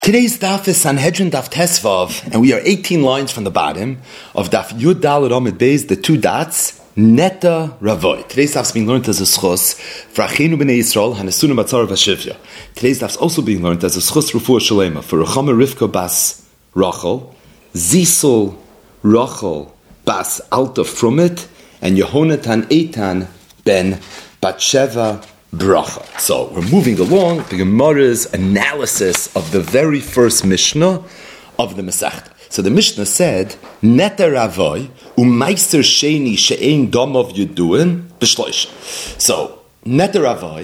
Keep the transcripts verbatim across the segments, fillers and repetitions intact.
Today's daf is Sanhedrin Daf Tesvav, and we are eighteen lines from the bottom of Daf Yud Daled Amud Beis, the two dots, Neta Ravoy. Today's daf is being learned as a schos for Achenu B'nei Yisrael, Hanesunu Batzar Vashivya. Today's daf is also being learned as a schos Refuah Shalema for Ruchama Rivka Bas Rachel, Zisel Rachel Bas Alta Frumit, and Yehonatan Eitan Ben Batsheva Bracha. So we're moving along the Gemara's analysis of the very first Mishnah of the Masechta. So the Mishnah said, Neta Ravoy u'meister sheni she'ein domov yuduin b'shloisha. So Neta Ravoy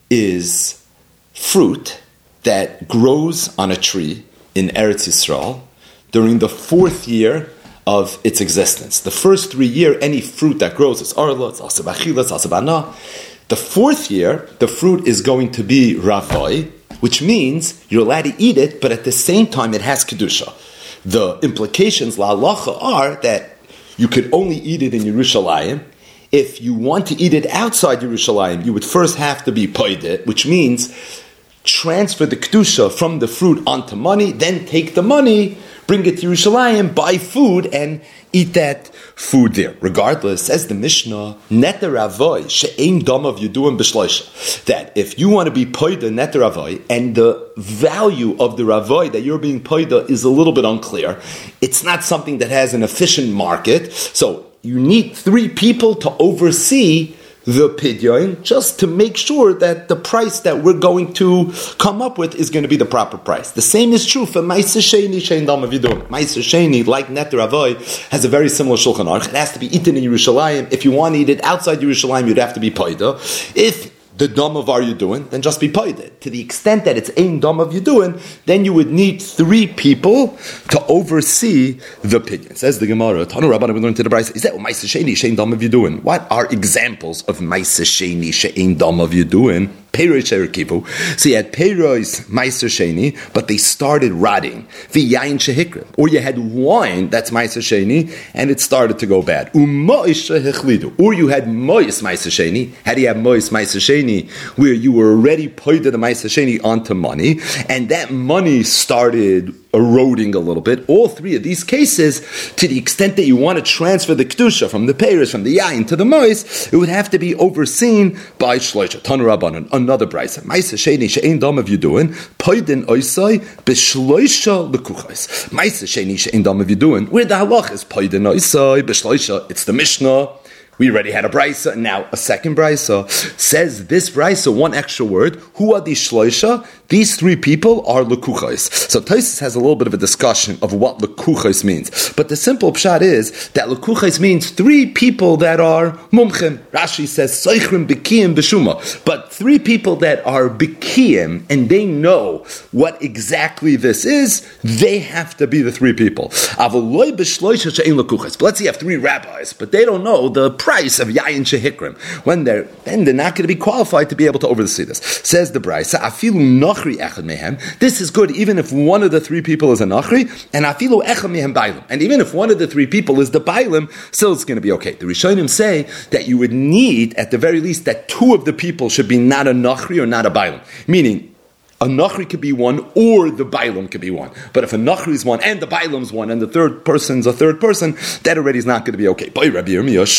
is fruit that grows on a tree in Eretz Yisrael during the fourth year of its existence. The first three years, any fruit that grows is arla, it's asab achila, it's asab ana. The fourth year, the fruit is going to be Ravoy, which means you're allowed to eat it, but at the same time it has Kedusha. The implications, la halacha, are that you could only eat it in Yerushalayim. If you want to eat it outside Yerushalayim, you would first have to be paid, which means transfer the Kedusha from the fruit onto money, then take the money, bring it to Yerushalayim, buy food, and eat that food there. Regardless, says the Mishnah, Neta Ravoy she'ein domav yuduim b'shloisha, that if you want to be poida Neta Ravoy, and the value of the Ravoy that you're being poida is a little bit unclear, it's not something that has an efficient market, so you need three people to oversee the pidyon, just to make sure that the price that we're going to come up with is going to be the proper price. The same is true for Ma'aser Sheni Shein Dam Avidum. Ma'aser Sheni, like Neta Ravoy, has a very similar Shulchan Aruch. It has to be eaten in Yerushalayim. If you want to eat it outside Yerushalayim, you'd have to be paida. If the dam of are you doing, then just be paida. To the extent that it's ein dam of you doing, then you would need three people to oversee the pidyon. Says the Gemara, Tanu Rabbanan, we learned to the Brayso, is that Ma'aser Sheni she'ein dam of you doing? What are examples of Ma'aser Sheni she'ein dam of you doing? Peiros Sherikivu. So you had Peiros Ma'aser Sheni, but they started rotting. V'yayin shehikrim. Or you had wine, that's Ma'aser Sheni, and it started to go bad. U'mois shehechlidu. Or you had Mois Ma'aser Sheni. How do you have Mois Ma'aser Sheni? Where you were already paid the Ma'aser Sheni onto money, and that money started eroding a little bit. All three of these cases, to the extent that you want to transfer the Kedusha from the Peiros, from the Yayin to the Mois, it would have to be overseen by Shloisha. Tanu Rabbanan. Another brayse. Ma'aser Sheni she'ein dam of you doing, poidin oisai b'shloisha lekuchos. Ma'aser Sheni she'ein dam of you doing, where the halach is poidin oisai b'shloisha. It's the Mishnah. We already had a brayse, and now a second brayse. Says this brayse, one extra word. Who are these shloisha? These three people are lekuchos. So Tosfos has a little bit of a discussion of what lekuchos means. But the simple pshat is that lekuchos means three people that are mumchim. Rashi says soichrim b'kiyim b'shuma. But three people that are b'kiyim and they know what exactly this is, they have to be the three people. Avaloi b'shloisha she'ein lekuchos. But let's say you have three rabbis, but they don't know the price of yayin shehikrim. When they're then they're not going to be qualified to be able to oversee this. Says the Brayse, afilu noch this is good even if one of the three people is a nachri, and afilu echad mehem bailim. And even if one of the three people is the bailim, still it's going to be okay. The Rishonim say that you would need, at the very least, that two of the people should be not a nachri or not a bailim. Meaning, a nachri could be one, or the bailam could be one. But if a nachri is one, and the bailam is one, and the third person's a third person, that already is not going to be okay. What would be if you have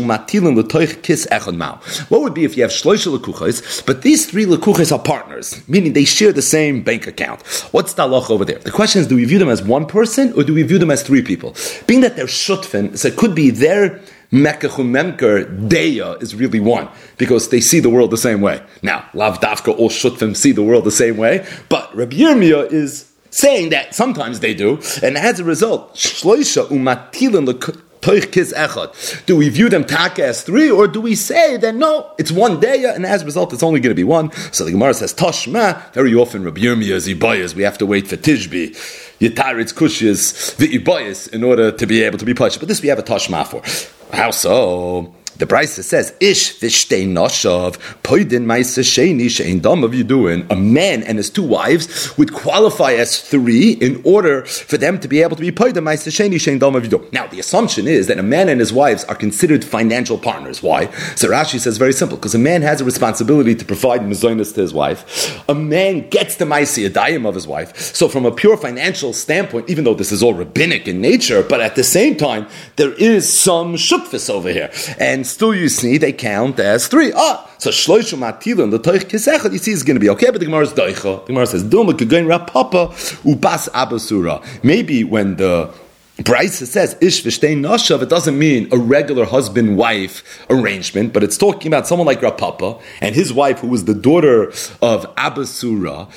shloisha lekuchos, but these three lekuchos are partners, meaning they share the same bank account? What's the halach over there? The question is, do we view them as one person, or do we view them as three people? Being that they're shutfin, so it could be their Mekachum Memker Deya is really one, because they see the world the same way. Now, Lav Dafka, all Shutfim see the world the same way, but Rabbi Yirmiyah is saying that sometimes they do, and as a result, Shloisha Umatilin Toich Kis Echad. Do we view them taka as three, or do we say that no, it's one Deya, and as a result, it's only going to be one? So the Gemara says, Tashma, very often Rabbi Yirmiyah is Ibayas, we have to wait for Tishbi. Yitaritz Kushis, the Ibayas, in order to be able to be punished. But this we have a Tashma for. How so? The Brisa says, Ish vishtei noshav, poidin ma'aseh sheni she'ein dam of Yidduin. A man and his two wives would qualify as three in order for them to be able to be poidin ma'aseh sheni she'ein dam of Yidduin. Now, the assumption is that a man and his wives are considered financial partners. Why? So Rashi says very simple, because a man has a responsibility to provide mezainis to his wife. A man gets the ma'aseh yadayim of his wife. So from a pure financial standpoint, even though this is all rabbinic in nature, but at the same time, there is some shukfis over here. And still you see, they count as three. Ah, so shloishu matila and the toich kisechad, you see, is going to be okay, but the Gemara is doicha. The Gemara says, Duma kegain rapapa ubas abasura. Maybe when the Brisa says ish v'shtei nashav, it doesn't mean a regular husband-wife arrangement, but it's talking about someone like Rapapa and his wife, who was the daughter of Abasura.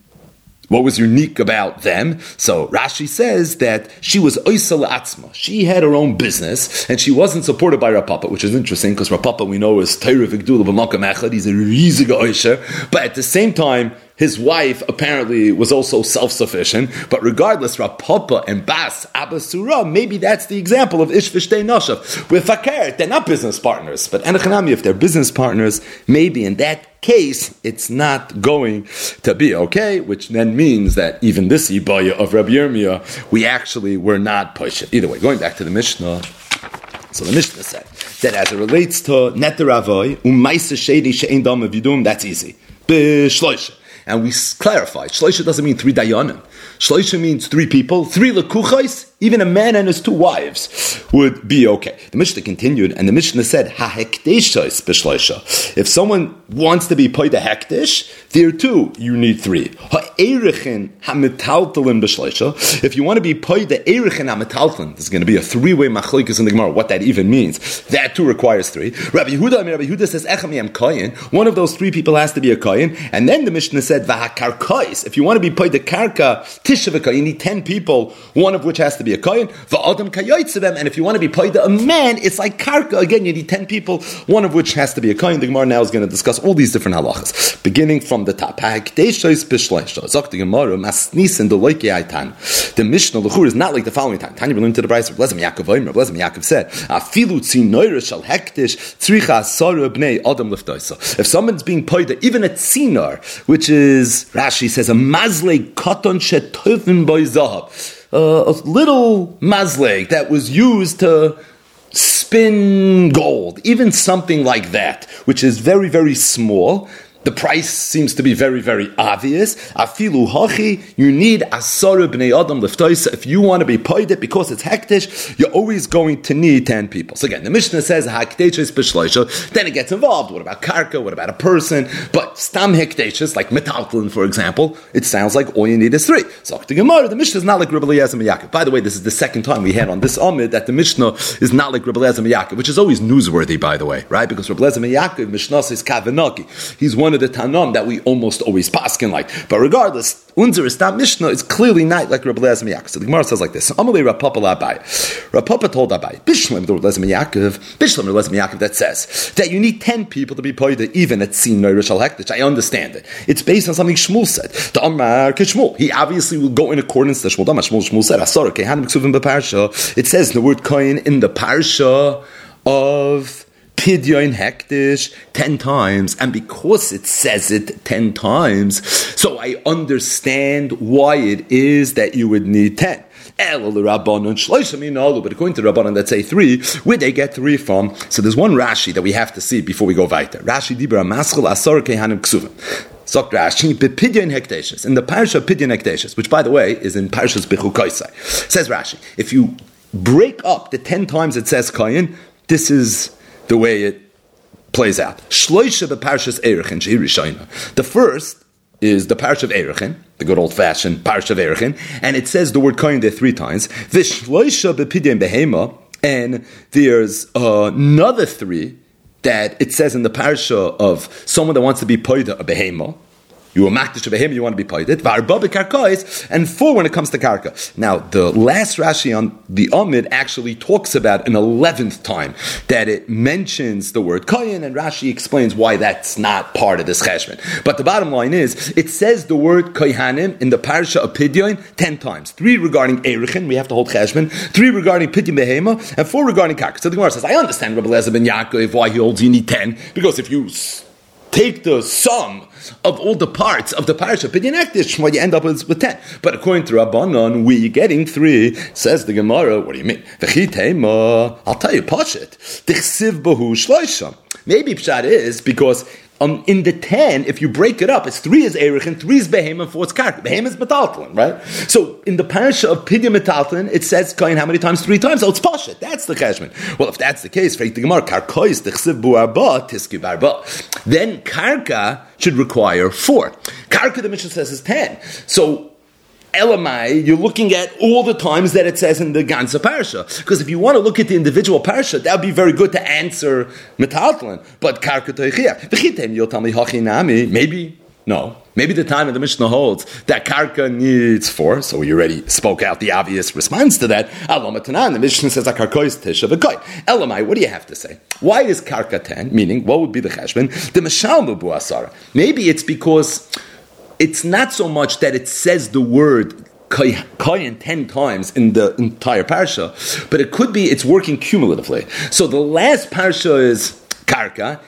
What was unique about them? So Rashi says that she was oisal atzma. She had her own business, and she wasn't supported by Rapapa, which is interesting because Rapapa we know is Torah v'gdula b'makam echad. He's a riesiger oisher, but at the same time, his wife apparently was also self-sufficient, but regardless, Rapapa and Bas Abasura, maybe that's the example of Ish v'shtei noshav. With Fakir, they're not business partners, but Enochanami, if they're business partners, maybe in that case, it's not going to be okay, which then means that even this Ibaya of Rabbi Yirmiyah, we actually were not pushed. Either way, going back to the Mishnah, so the Mishnah said that as it relates to Neter Avoy, U'maisa Shedi She'ein Dam of Yidum, that's easy. B'shloisha. And we clarify, Shloisha doesn't mean three dayanim. Shloisha means three people, three lekuchais. Even a man and his two wives would be okay. The Mishnah continued, and the Mishnah said, "Ha-hekdeshos b'shloisha." If someone wants to be paid a hekdesh, there too you need three. Ha-erechin ha-metaltalin b'shloisha. If you want to be paid the erechin ha-metaltalin, there's going to be a three-way machlokes in the Gemara. What that even means, that too requires three. Rabbi Yehuda, I mean, Rabbi Yehuda says, "Echam yam koyin." One of those three people has to be a koyin, and then the Mishnah said, "V'ha-karkais." If you want to be paid the karka tishavika, you need ten people, one of which has to be a kohen, va'adam kayotzevem, and if you want to be paid a man, it's like karka. Again, you need ten people, one of which has to be a kohen. The Gemara now is going to discuss all these different halachas, beginning from the top. The Mishnah L'chur is not like the following time. Tanya learned to the Brisa. Rabbi Yaakov Rabbi Yaakov said, "Afilu tzinoira shel hektish tzricha asara bnei adam liftoisa." If someone's being paid, even a tzinor, which is Rashi says a mazleg katon shetovin by zahav. Uh, a little mazleg that was used to spin gold, even something like that, which is very, very small. The price seems to be very, very obvious. Afilu hachi, you need asara bnei adam liftoisa. If you want to be paid it because it's hektish, you're always going to need ten people. So again, the Mishnah says hektish b'shloisha. Then it gets involved. What about karka? What about a person? But stam hektish, like metaltalin, for example, it sounds like all you need is three. So the Gemara, the Mishnah is not like Rabbi Eliezer ben Yaakov. By the way, this is the second time we had on this Amid that the Mishnah is not like Rabbi Eliezer ben Yaakov, which is always newsworthy, by the way, right? Because Rabbi Eliezer ben Yaakov, Mishnah says kavanaki. He's one of the Tanam that we almost always paskin like. But regardless, Unzer Istam Mishnah is clearly not like Rabbi Eliezer ben Yaakov. So the Gemara says like this: Amalei Rapapa Labai. Rapapa told Abai, Bishlam Rabbi Eliezer ben Yaakov, Bishlam Rabbi Eliezer ben Yaakov, that says that you need ten people to be paid even at Tzin Noira Shal Hektish. I understand it. It's based on something Shmuel said. The Amar Kishmuel. He obviously will go in accordance to Shmuel. Damar Shmuel Shmuel said, Asara Kehanim Ksuvim B'Parsha. It says the word kohen in the Parsha of Pidyon Hektish ten times, and because it says it ten times, so I understand why it is that you would need ten. But according to Rabbanan that say three, where they get three from? So there's one Rashi that we have to see before we go weiter. Rashi Dibra Maschel Asar Kehanim Ksuvim. Sok Rashi Pidyon Hekteshes, in the Parsha of Pidyon Hekteshes, which by the way is in Parshas Bechukoisai. Says Rashi, if you break up the ten times it says Kayin, this is the way it plays out. Shloisha b'Parshas Erechin shehi Rishayna. The first is the Parsha of Erechin, the good old-fashioned Parsha of Erechin, and it says the word kohen there three times. V'shloisha b'Pidyon Behema, and there's uh, another three that it says in the Parsha of someone that wants to be paid a Behema. You were makdish behema, you want to be paid it. V'arba b'karkais, and four when it comes to karka. Now, the last Rashi on the Amid actually talks about an eleventh time that it mentions the word koyin, and Rashi explains why that's not part of this cheshbon. But the bottom line is, it says the word kohanim in the parasha of Pidyon ten times. Three regarding Erechin, we have to hold cheshbon. Three regarding Pidyon behema, and four regarding karka. So the Gemara says, I understand Rabbi Eliezer ben Yaakov why he holds you need ten, because if you take the sum of all the parts of the parasha Pidyon Ekdish, what you end up with, with ten. But according to Rabbanon, we're getting three. Says the Gemara, what do you mean? I'll tell you, Pashit. Maybe Pshat is because Um, in the ten, if you break it up, it's three is Erich and three is Behem and four is Karka. Behem is Metaltalin, right? So in the parasha of Pidyon Metaltalin, it says Koyin how many times? Three times. Oh, it's Pashat. That's the cheshbon. Well, if that's the case, the Gemara, Karkois Tichsiv Bu Arba Tiski Barba, then Karka should require four. Karka, the Mishnah says, is ten. So Elamai, you're looking at all the times that it says in the Gansa parasha. Because if you want to look at the individual parasha, that would be very good to answer Metaltalin. But Karka Toichia. V'chitem, you'll tell me, Hachinami, maybe, no. Maybe the time of the Mishnah holds that Karka needs four, so we already spoke out the obvious response to that. Alomatanan, the Mishnah says, Karka is Tisha v'koy. Elamai, what do you have to say? Why is Karka ten? Meaning, what would be the cheshbon? The Meshalmu Bu Asara. Maybe it's because it's not so much that it says the word koyin ten times in the entire parasha, but it could be it's working cumulatively. So the last parasha is karka,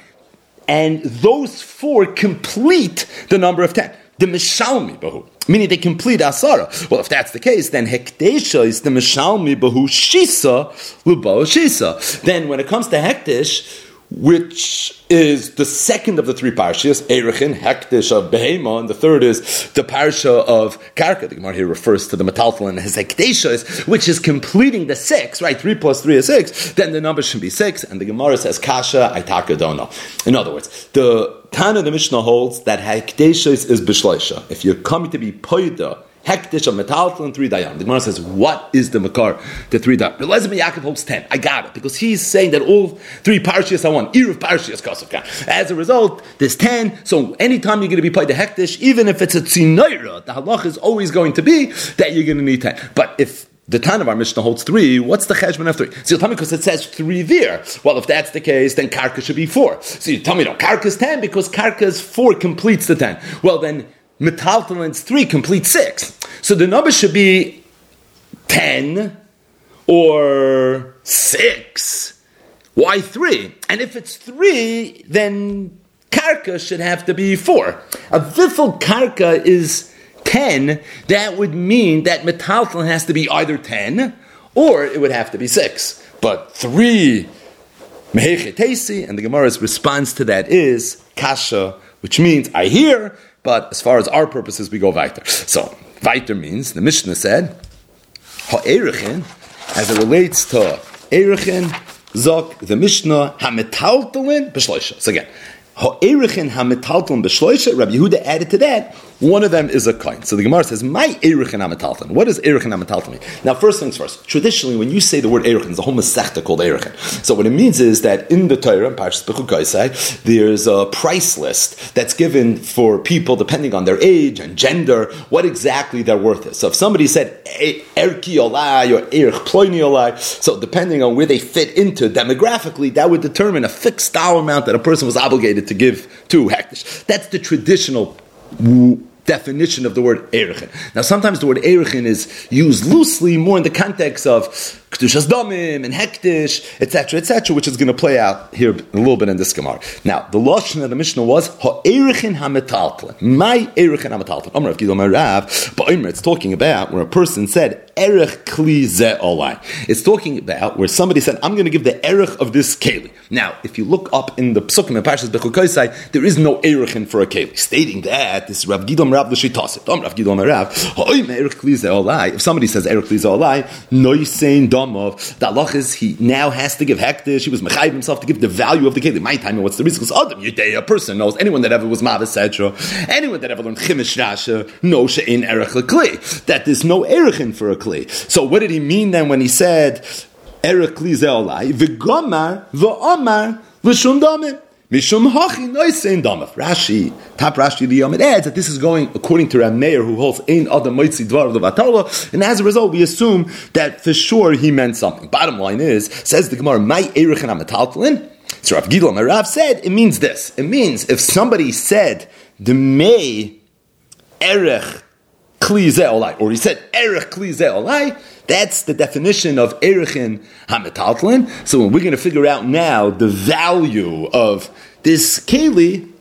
and those four complete the number of ten. The mishalmi bahu, meaning they complete asara. Well, if that's the case, then hekdesha is the mishalmi bahu shisa lubo shisa. Then when it comes to hekdesh, which is the second of the three parashas, Erechin, Hektish of Behema, and the third is the parasha of Karka. The Gemara here refers to the Metaltalin as Hekdeshas, which is completing the six, right? Three plus three is six. Then the number should be six, and the Gemara says Kasha, Aitaka, don't know. In other words, the Tana the Mishnah holds that Hekdeshas is Bishleisha. If you're coming to be Poida, Hektish of Metaltalin, three dayam. The Gemara says, what is the makar to three dayam? But Eliezer ben Yaakov holds ten. I got it. Because he's saying that all three parashas are one. Erev parashas Kosovka. As a result, there's ten. So anytime you're going to be paid the Hektish, even if it's a tzinoira, the halach is always going to be that you're going to need ten. But if the Tan of our Mishnah holds three, what's the cheshbon of three? So you tell me because it says three there. Well, if that's the case, then Karka should be four. So you tell me, no, Karka is ten because Karka is four completes the ten. Well, then Metaltalin's three complete six. So the number should be ten or six. Why three? And if it's three, then Karka should have to be four. A Vifel Karka is ten. That would mean that Metaltalin has to be either ten or it would have to be six. But three, Mehechetesi, and the Gemara's response to that is Kasha, which means I hear. But as far as our purposes, we go weiter. So, weiter means, the Mishnah said, Ha'erechin, as it relates to Erechin, Zok, the Mishnah, Ha'metaltalin, B'shloisha. So again, Ha'erechin, Ha'metaltalin, B'shloisha, Rabbi Yehuda added to that, one of them is a kohen. So the Gemara says, "My Erechin HaMetaltalin." What does Erechin HaMetaltalin mean? Now, first things first. Traditionally, when you say the word Erechin, there's a whole masechta called Erechin. So what it means is that in the Torah, in Parshas Bechukoisai, there's a price list that's given for people depending on their age and gender, what exactly their worth is. So if somebody said Erki Olai or Erich Ploini Olai, so depending on where they fit into demographically, that would determine a fixed dollar amount that a person was obligated to give to Hektish. That's the traditional definition of the word Erechin. Now, sometimes the word Erechin is used loosely, more in the context of Kedushas Damim and Hektish, et cetera, et cetera, which is going to play out here a little bit in this Gemara. Now, the lashon of the Mishnah was Ha'erechin HaMetaltalin. My Erechin HaMetaltalin. Amar Rav Gidol Amar Rav, but it's talking about where a person said Erech Kli Ze Olai. It's talking about where somebody said, I'm going to give the Erech of this Keli. Now, if you look up in the Psukim and Parshas Bechukoisai, there is no Erechin for a Keli. Stating that, this Rav Gidol Amar Rav l'shitasit. Amar Rav Gidol Amar Rav, Ha'oim Erech Kli Ze Olai. If somebody says Erech Kli Ze Olai, no yisein damov. The halach is he now has to give hektish. He was mechayiv himself to give the value of the keli. My time, what's the reason? Because Adam Yudei, a person knows, anyone that ever was mav et cetera, anyone that ever learned chimish rasha knows she'ein erech lekli, that there's no erechin for a kli. So what did he mean then when he said erech kli ze olai v'gomar v'omar v'shum damim? Mishum hachi noisein damav. Rashi, top Rashi the Yom, it adds that this is going according to Rav Meir, who holds ein adam moitzi dvar levatala, and as a result, we assume that for sure he meant something. Bottom line is, says the Gemara, my erechin hamataltlin. So Rav Gidol Marav said it means this. It means if somebody said the may erech kli ze olai, or he said erech kli ze olai, that's the definition of erechin hamataltlin. So when we're going to figure out now the value of this keli,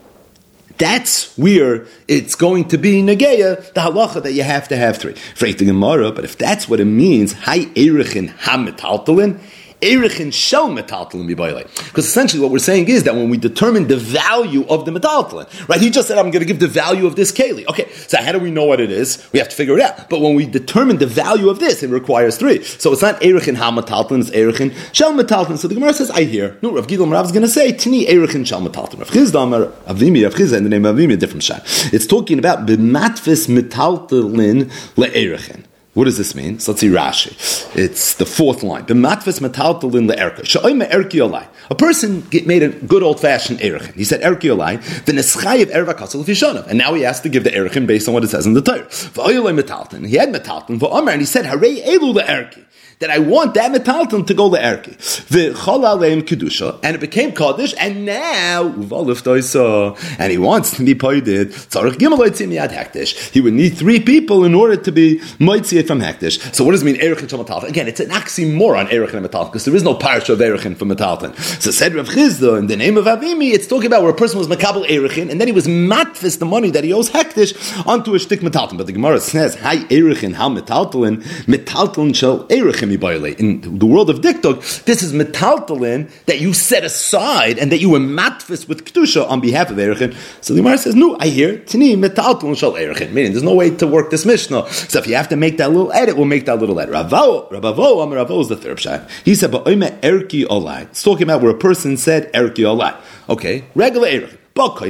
that's where it's going to be negeya, the halacha that you have to have three. Freit the Gemara, but if that's what it means, hay erechin hamataltlin, erechin shel metaltalin bibayla. Because essentially what we're saying is that when we determine the value of the metaltalin, right? He just said, I'm going to give the value of this keli. Okay, so how do we know what it is? We have to figure it out. But when we determine the value of this, it requires three. So it's not erechin ha metaltalin, it's erechin shel metaltalin. So the Gemara says, I hear. No, Rav Gidol Rav is going to say, Tini erechin shel metaltalin. Rav Chizda Amar Avimi, Rav Chizda in the name of Avimi, a different shot. It's talking about b'matfis metaltalin le'erechin. What does this mean? So let's see Rashi. It's the fourth line. B'matfes metaltalin le'erka. Sha'oyme erki olai. A person made a good old-fashioned erechin. He said erki olai. V'neschayev erva kasel l'fishonav. And now he has to give the erechin based on what it says in the Torah. V'oyolei metaltalin. He had metaltalin. V'omer. And he said harei elu le'erki. That I want that metalton to go le'erki. V'chol aleim kedusha, and it became kaddish, and now uvalif doisa, and he wants to be poided. Tzarich gimel loitzim miyad hektish. He would need three people in order to be moitziet from hektish. So what does it mean erechin shel metalton? Again, it's an oxymoron erechin and metalton because there is no parsha of erechin for metalton. So said Rav Chizda in the name of Avimi, it's talking about where a person was makabel erechin, and then he was matfis the money that he owes hektish onto a shtik metalton. But the Gemara says, "Hi erechin, how metalton, metalton shel erechin." In the world of Diktok, this is metaltalin that you set aside and that you were matfis with kedusha on behalf of erechin. So the Gemara says, "No, I hear tini metaltalin shel erechin." Meaning, there's no way to work this mishnah. So if you have to make that little edit, we'll make that little edit. Ravo, Rabavo, Amar Ravo is the third shot. He said, "Ba'oime erki olai." It's talking about where a person said erki olai. Okay, regular erechin. If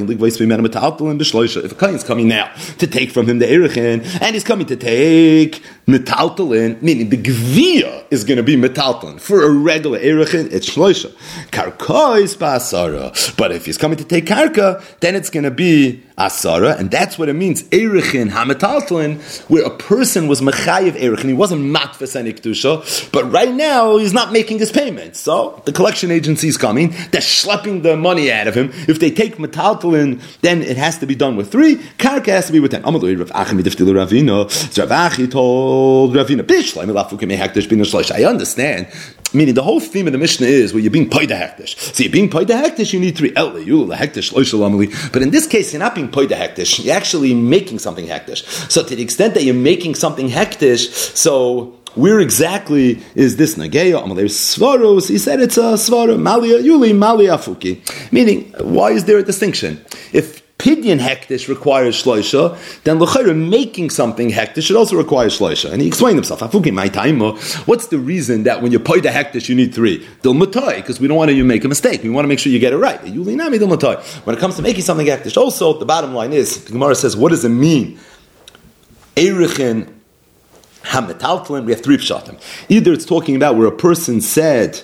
a kohen is coming now to take from him the erechin, and he's coming to take metaltalin, meaning the gvia is going to be metaltalin. For a regular erechin, it's shloisha. Karka is ba'asara. But if he's coming to take karka, then it's going to be asara, and that's what it means. Erechin ha-metaltalin, where a person was mechayev erechin, he wasn't matfes any kedusha, but right now he's not making his payments. So the collection agency is coming, they're schlepping the money out of him. If they take metaltalin, then it has to be done with three. Karka has to be with ten. Amalui Rav Achi midiftilu Ravina. So Rav Achi told Ravina, "Bishleim elafukim hektish bin shlosh." I understand. Meaning the whole theme of the Mishnah is where you're being paid a hektish. So you're being paid a hektish, you need three. But in this case, you're not being paid a hektish. You're actually making something hektish. So to the extent that you're making something hektish, so where exactly is this nageya? Amalei svaros. He said it's a svara malia yuli malia fuki. Meaning, why is there a distinction? If Pidyon hektish requires shloisha, then l'chayra making something hektish should also require shloisha. And he explained himself. What's the reason that when you pay the hektish you need three? Dil matai, because we don't want you to make a mistake. We want to make sure you get it right. When it comes to making something hektish, also the bottom line is the Gemara says, what does it mean? Erechin ha-metaltalin. We have three pshatim. Either it's talking about where a person said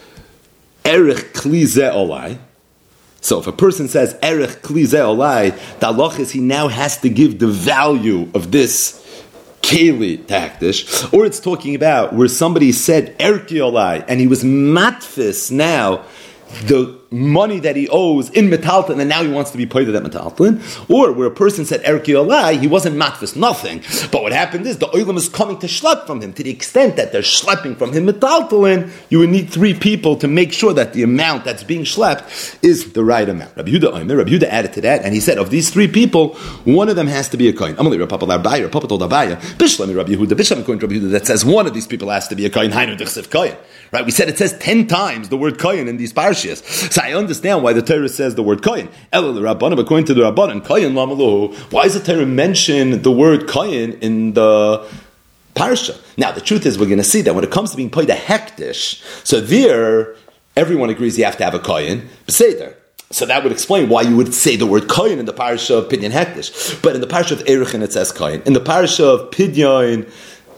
erech kli ze olai. So if a person says erech kli ze olai, the halach is he now has to give the value of this keli to hektish. Or it's talking about where somebody said erki olai and he was matfis now the money that he owes in metaltalin, and now he wants to be paid to that metaltalin. Or where a person said erki olai, he wasn't matfis, nothing. But what happened is the oilam is coming to schlep from him. To the extent that they're schlepping from him metaltalin, you would need three people to make sure that the amount that's being schlepped is the right amount. Rabbi Yehuda Omer, Rabbi Yehuda added to that, and he said of these three people, one of them has to be a kohen. Amalei Rabbi Papa L'Arbaya, Papa told Abaya, Bishlami Rabbi Yehuda, Bishlami Kohen Rabbi Yehuda, that says one of these people has to be a kohen. Hainu d'chsev kohen. Right? We said it says ten times the word kohen in these parshias. So I understand why the Torah says the word kohen. Ela l'Rabbanan, according to the Rabbanan, kohen lamalu. Why does the Torah mention the word kohen in the parsha? Now, the truth is, we're going to see that when it comes to being paid a hektish, so there, everyone agrees you have to have a kohen, b'seder. So that would explain why you would say the word kohen in the parsha of Pidyon hektish. But in the parsha of Erechin, it says kohen. In the parsha of Pidyon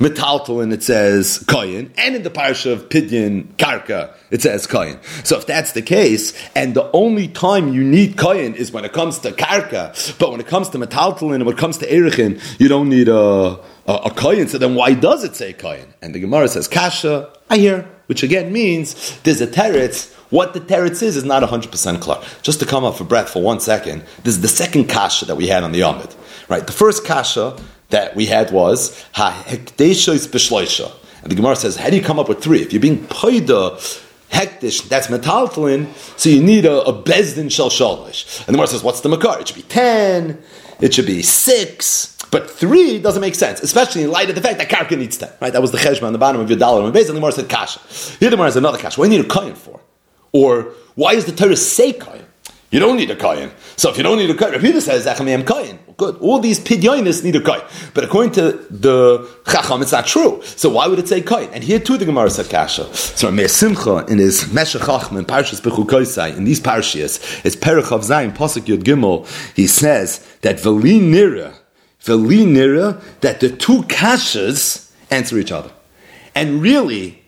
Metaltalin it says Koyin, and in the parsha of Pidyon Karka it says Koyin. So if that's the case, and the only time you need Koyin is when it comes to Karka, but when it comes to Metaltalin and when it comes to Erechin, you don't need a, a, a Koyin, so then why does it say Koyin? And the Gemara says Kasha, I hear, which again means there's a teretz. What the teretz is is not one hundred percent clear. Just to come up for breath for one second, this is the second kasha that we had on the Amid. Right? The first kasha that we had was ha-hekdeshois b'shloisha. And the Gemara says, how do you come up with three? If you're being poida hektish, that's metaltalin, so you need a, a bezdin shel shalish. And the Gemara says, what's the makar? It should be ten, it should be six, but three doesn't make sense, especially in light of the fact that karka needs ten. Right? That was the cheshma on the bottom of your dollar and base, and the Gemara said kasha. Here the Gemara has another kasha. What do you need a kohen for? Or why does the Torah say kohen? You don't need a kohen. So if you don't need a kohen, Rabbi says Zachamiyam kohen. Good. All these pidyonis need a kohen. But according to the Chacham, it's not true. So why would it say kohen? And here too the Gemara said kasha. So Meir Simcha in his Meshech Chacham in Parshas Bechukoisai, in these parshias, it's Perech of Zayin Pasuk Yud Gimel. He says that Veli Nira, Veli Nira, that the two kashas answer each other, and really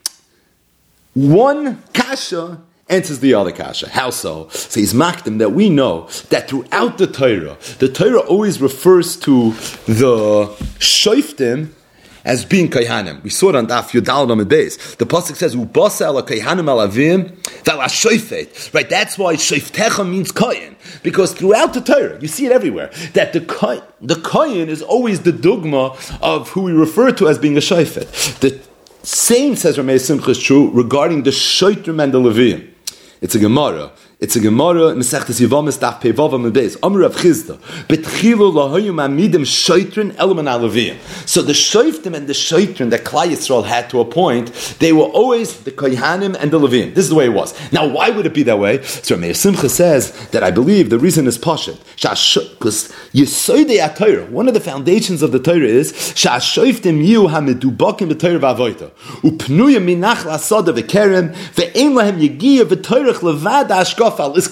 one kasha answers the other kasha. How so? So he's makdim that we know that throughout the Torah, the Torah always refers to the shoftim as being kayhanim. We saw it on Daf Yudal Amid Beis. The pasuk says ubasa ala kayhanim alavim vala shofet. Right? That's why shoftecha means kohen, because throughout the Torah you see it everywhere that the kohen, the kohen is always the dogma of who we refer to as being a shofet. The same, says Ramei Simcha, is true regarding the shoftim and the levim. It's a Gemara. It's a Gemara in Mesechtes Yevamis Daf Pei Vav Amud Beis. Amar Rav Chizda betchilu lahayu mamidim shoitrin elman alavim. So the shoiftim and the shoitrin that Klal Yisrael had to a point, they were always the kohanim and the levim. This is the way it was. Now, why would it be that way? So Meir Simcha says that I believe the reason is pashut, because Yesodei HaTorah, one of the foundations of the Torah is sha'ashoiftim yu hamidubakim b'Torah v'avoita upnuya minach la'asada v'kerem ve'ein lahem yigiyah v'Torah levad ashka.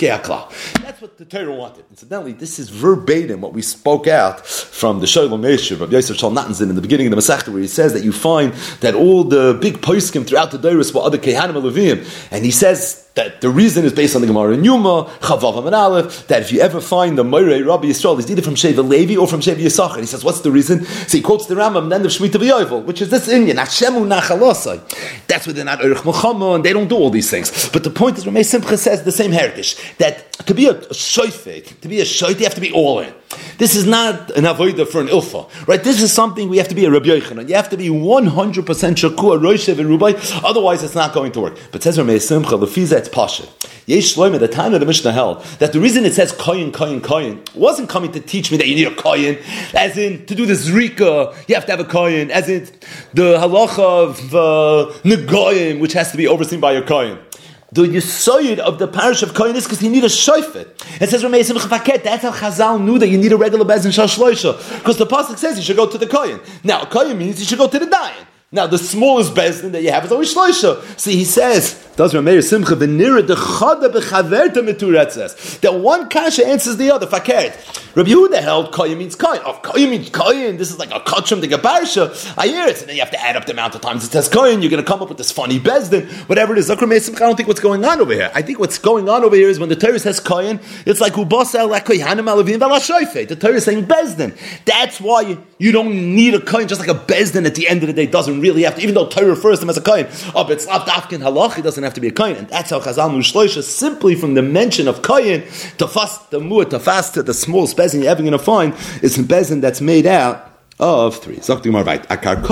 That's what the Torah wanted. Incidentally, this is verbatim what we spoke out from the Sholem Yeshiv of Yosef Shal Natanzin in the beginning of the Masechta, where he says that you find that all the big poskim throughout the Doros were other Kehanim and Levim, and he says that the reason is based on the Gemara in Yuma, Chavav and Aleph, that if you ever find the Moirei Rabbi Yisrael, he's either from Sheva Levi or from Sheva Yisachar. He says, what's the reason? So he quotes the Rambam, then the Shemitah V'Yovel, which is this Indian, Hashemu Nachalosai. That's where they're not Erech Muhammad, and they don't do all these things. But the point is, Ramei Simcha says the same heritage, that to be a shoifet, to be a shoit, you have to be all in. This is not an avodah for an ilfa, right? This is something we have to be a Rabbi Yochanan. You have to be one hundred percent shakua, roishev, and rubai, otherwise it's not going to work. But says Ramei Simcha, lefiza it's pasha. Yesh shloim, the time of the Mishnah held that the reason it says koyin, koyin, koyin wasn't coming to teach me that you need a koyin, as in to do the zrika, you have to have a koyin, as in the halacha of uh, negoyim, which has to be overseen by a koyin. The yisoyid of the parish of koyin is because you need a shofet. It says Ramei Simcha Faket. That's how Chazal knew that you need a regular bezin shal shloisha, because the pasuk says you should go to the koyin. Now a koyin means you should go to the dayan. Now the smallest bezin that you have is always shloisha. See, he says, does Ramei Simcha v'nira dechada b'chaverta meturetzes, that one kasha answers the other. Fakert. Rabbi Yehuda held koyin means koyin. Oh, koyin means koyin. This is like a kachum de gabarsha. I hear it, and then you have to add up the amount of times it says koyin. You're going to come up with this funny bezdin, whatever it is. Ramei Simcha, I don't think what's going on over here. I think what's going on over here is when the Torah says koyin, it's like ubasel like koyanim alavim v'lashoifet. The Torah is saying bezdin. That's why you, you don't need a koyin, just like a bezdin at the end of the day doesn't really have to, even though Torah refers to him as a koyin. Oh, but it's lav dafkin halach, it doesn't have to be a koyin. And that's how Chazal Mushloisha, simply from the mention of koyin, to fast the mu'at, to fast the smallest bezin you're ever going to find, is a bezin that's made out of three. When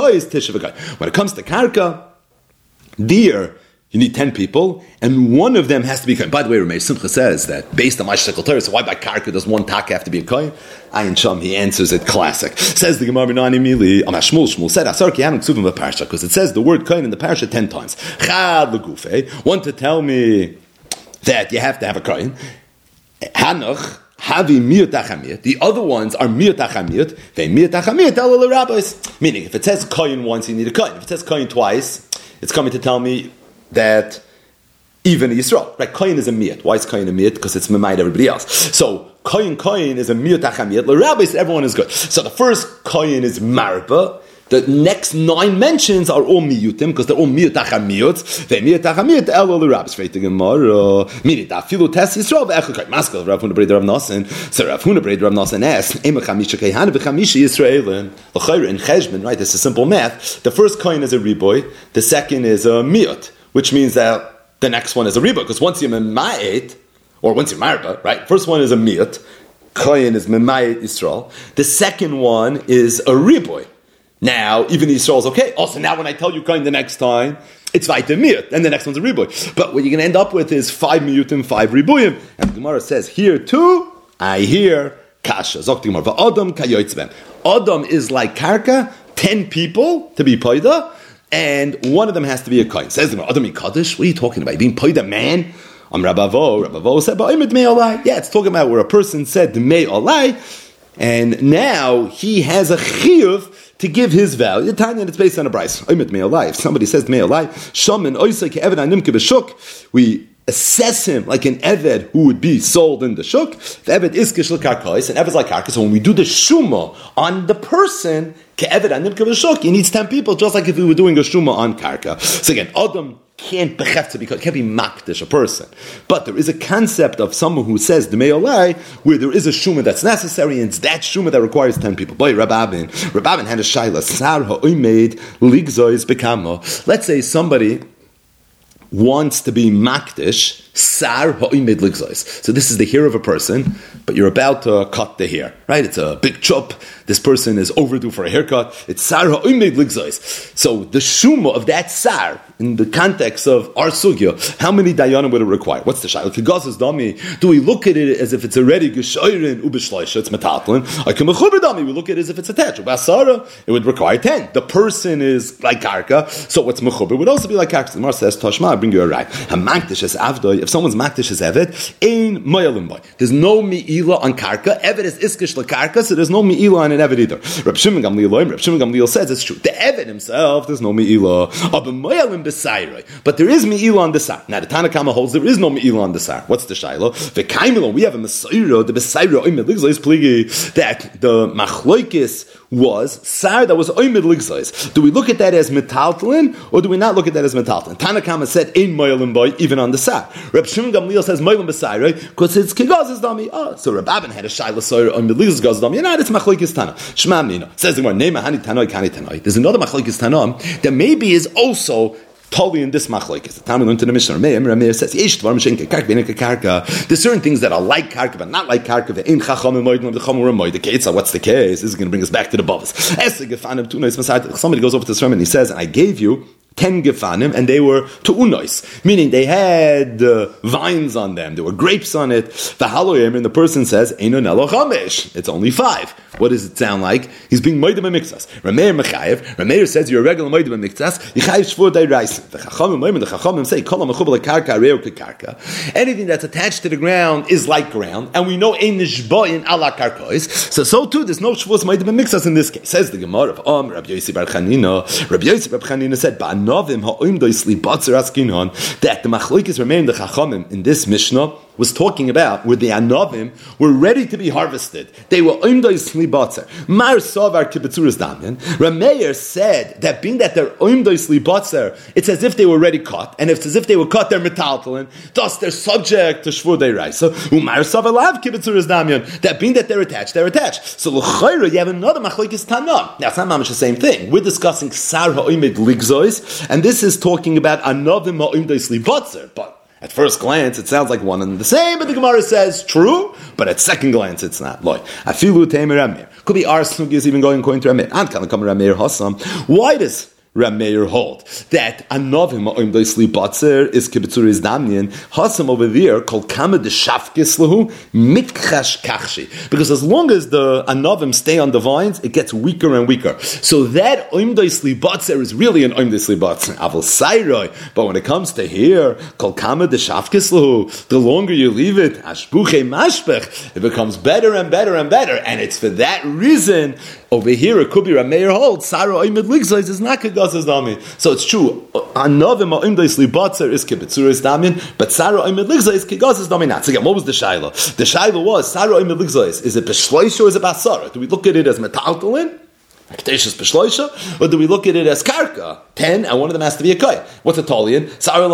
it comes to karka, deer, you need ten people, and one of them has to be kohen. By the way, Ramei Simcha says that based on my shekel Torah, so why by karka does one taka have to be a kohen? Ayin Sham, he answers it classic. Says the Gemara B'nani Mili, Amar Shmuel, Shmuel said, Asar ki hanim ksuvim b'parsha, because it says the word kohen in the parsha ten times. Chad l'gufei, one to tell me that you have to have a kohen. Hanoch, Havi miyot achamiyot. The other ones are miyot achamiyot. They miyot achamiyot tell the rabbis. Meaning, if it says kohen once, you need a kohen. If it says kohen twice, it's coming to tell me that even Yisrael, right? Kohen is a miyat. Why is Kohen a miyat? Because it's memayed everybody else. So Kohen Kohen is a miyat achamiyat. The rabbis, everyone is good. So the first Kohen is marba. The next nine mentions are all miyutim, because they're all miyut achar miyut. They miyut achar miyut, el ol rabbis, straight to Gemara. Meaning, that filu test Yisrael, ve'echel maskal, Rav Huna Breder Rav Nasan. So Rav Huna Breder Rav Nasan asked, Ema chamisha kehana, v'chamisha Yisraelin. L'chayr, in cheshbon, right, this is simple math. The first coin is a riboy, the second is a miyut, which means that the next one is a riboy, because once you're ma'et, or once you're marba, right, first one is a miyut, koyin is memayet Yisrael. The second one is a riboy. Now, even Yisrael is okay. Also, now when I tell you koyin the next time, it's vayta miyut, and the next one's a riboy. But what you're going to end up with is five miyutim, five riboyim. And the Gemara says, here too, I hear kasha. Zok the Gemara, va'adam kayotzbem. Adam is like karka, ten people to be paida, and one of them has to be a koyin. Says the Gemara, Adam Kaddish, what are you talking about? Being paida man? I'm Rabavo. Rabavo said, yeah, it's talking about where a person said me alai, and now he has a chiyuv to give his value. Tanya, it's based on a price. If somebody says me alai, shaman oisek eved animke b'shuk, we assess him like an eved who would be sold in the shuk. If eved iskish l'karkais, and eved's like karkas, so when we do the shuma on the person, ke'eved animke b'shuk, he needs ten people, just like if we were doing a shuma on karka. So again, Adam can't bechefta because it can't be makdish a person. But there is a concept of someone who says the me'olai where there is a shuma that's necessary, and it's that shuma that requires ten people. Boy, Rababin, Rababin had a shaila. Sar ha'oimed ligzois bekamo. Let's say somebody wants to be makdish, sar ha'oimed ligzois. So this is the hair of a person, but you're about to cut the hair, right? It's a big chop. This person is overdue for a haircut. It's sar ha'oimed ligzois. So the shuma of that sar, in the context of our sugya, how many dayanim would it require? What's the shayla? Kigaz's dami. Do we look at it as if it's already geshoyrin ubishleisha? It's metatlin. I can mechuber dami. We look at it as if it's attached. Basara, it would require ten. The person is like karka, so what's mechuber would also be like karka. The Mar says Tashma, bring you a right. Hamakdish as avdoy. If someone's makdish as evet, ein mayalim boy. There's no miila on karka. Evet is iskish la karka, so there's no miila on an evet either. Reb Shimon Gamliel, Reb Shimon Gamliel says it's true. The evet himself, there's no miila. But mayalim. But there is Me'ila on the Sar. Now the Tanakama holds there is no Me'ila on the Sar. What's the Shaila? The Kaimilo, we have a Mesairo, the Mesairo Oimid Ligzais Pligi, that the Machloikis was Sar that was Oimid Ligzais. Do we look at that as Metaltalin, or do we not look at that as Metaltalin? Tanakama said, Ein Moilim Boy, even on the Sar. Reb Shimon Gamliel says Moilim Besairo, because it's Kigaz's Dami. Oh, so Reb Abin had a Shaila Sair Oimid Ligzais Dami. You know, it's Machloikis Tana. Shema Nino. Says the word, Nema Hani Tanoi Kani Tanoi. There's another Machloikis Tana that maybe is also totally in this machlokes. The time we learned to the Mishnah, Rameir says, there's certain things that are like karka, but not like karka. What's the case? This is going to bring us back to the bubbles. Somebody goes over to this and he says, and I gave you ten gefanim, and they were tu'unois, meaning they had uh, vines on them, there were grapes on it. The haloyim, and the person says, Eino nelo chamesh, it's only five. What does it sound like? He's being moedem b'miktzas. Rameir mechayev, Rameir says, you're a regular moedem b'miktzas, yichayev shvur dayrais. The chachamim moedem, the chachamim say, kol ha'mechubel karka areu kekarka. Anything that's attached to the ground is like ground, and we know ein nishboyin ala karkois. So, so too, there's no shvur moedem b'miktzas in this case. Says the Gemara of Om, Rabbi Yossi bar Chanina. Rabbi Yossi bar Chanina said, Novim ha'oimdoisli batzer askinon, that the machlokes remain the chachamim in this Mishnah was talking about where the anovim were ready to be harvested. They were oimdoisli batzer. Mar savar kibetzuras damyan. Rameir said that being that they're oimdoisli batzer, it's as if they were already cut, and it's as if they were cut, they're metaltalin. Thus, they're subject to shvur deiraisa. Umar savar lav kibetzuras damyan. That being that they're attached, they're attached. So l'chayra, you have another machlokes tana. Now, it's not mamish the same thing. We're discussing sar ha'oimid ligzois. And this is talking about anovim ha'imdaisli batzer. But at first glance, it sounds like one and the same, but the Gemara says true, but at second glance, it's not. Loy. Afilu temer Rameir. Could be our snug is even going according to Rameir. Ankala come Rameir Hassam. Why does Rameir hold that anovim ha'imdaisli batzer is kibitzuris damnian? Hassam over there called kama de shafkis lahu mitchash kachshi, because as long as the anovim stay on the vines, it gets weaker and weaker. So that oimdaisli batzer is really an oimdaisli batzer. Aval sayroi, but when it comes to here, called kama de shafkis lahu, the longer you leave it, ashbuche mashbech, it becomes better and better and better, and it's for that reason. Over here, it could be Rameir holds Sarah Oimid Ligzois is not Kegaz's Dami. So it's true. Anovim Oimdaisli Batzer is Kibitzuris Damian, but Sarah Oimid Ligzois is Kegaz's Dami not. So again, what was the Shaila? The Shaila was Sarah Oimid Ligzois. Is it Beshloish or is it Basara? Do we look at it as Metaltalin? Hekdeshus b'shloisha, or do we look at it as karka, ten, and one of them has to be a koy? What's a talian?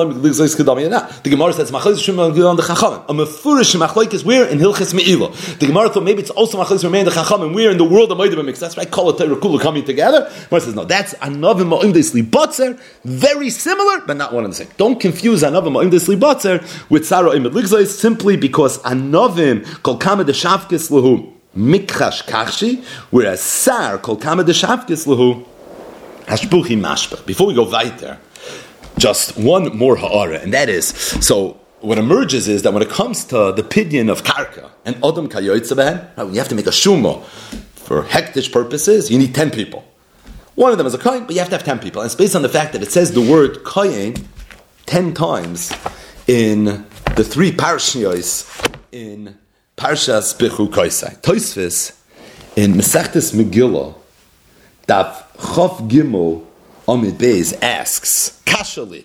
The Gemara says machlokes shemam on the chachamim. A mefurish machlokes where in hilchas meila. The Gemara thought maybe it's also machlokes remain the chachamim where in the world of meidim mix. That's right. Kol Torah kula coming together. The Gemara says no. That's anavim ma'im desli batzer. Very similar, but not one and the same. Don't confuse anavim ma'im desli batzer with sarah imid ligzais simply because anavim kol kama de shavkes lehu mikchash kachshi, whereas sar kol kama de shavkes lehu hashpuchi mashpach. Before we go weiter, just one more ha'ara, and that is, so what emerges is that when it comes to the pidyon of karka and odom kayoytze behen, right, you have to make a shuma for hektish purposes. You need ten people. One of them is a kohen, but you have to have ten people. And it's based on the fact that it says the word kohen ten times in the three parshiyos in Parshas Bichu Koisai. Tosfos in Masechtes Megillah, Daf Chof Gimel Amid Beis asks, Kashali,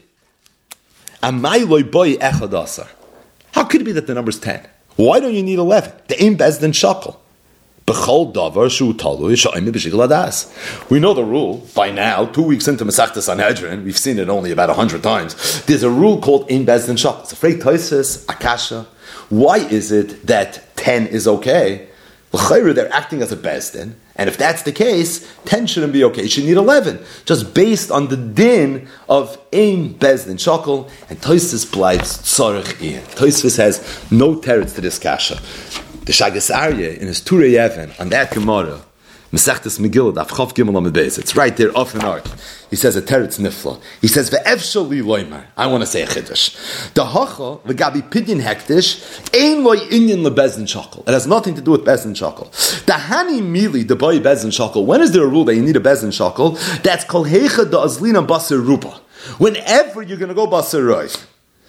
Amai loy boy echad asar. How could it be that the number's ten? Why don't you need eleven? The aim bezdin shakel. B'chol davar shu talui sha'im b'shikol adas. We know the rule by now. Two weeks into Masechtes Sanhedrin, we've seen it only about a hundred times. There's a rule called aim bezdin shakel. It's a frei Tosfos akasha. Why is it that ten is okay? L'chayru, they're acting as a bezdin, and if that's the case, ten shouldn't be okay. You should need eleven, just based on the din of ein bezdin shakel. And Tosfos bleibt tzorich ian. Tosfos has no teretz to this kasha. The Shagas Aryeh in his Turei Even on that Gemara, Masechtes Megillah, Daf Chof Gimel Amud Beis. It's right there off an arc. He says a teretz nifla. He says ve'efshal li loymar. I want to say a chiddush. The hacha v'gabi pidyon hektish ein loy inyan lebezdin shakel. It has nothing to do with bezdin shakel. The hani mili the boy bezdin shakel. When is there a rule that you need a bezdin shakel? That's kol heicha da azlina baser ruba. Whenever you're going to go baser roiv.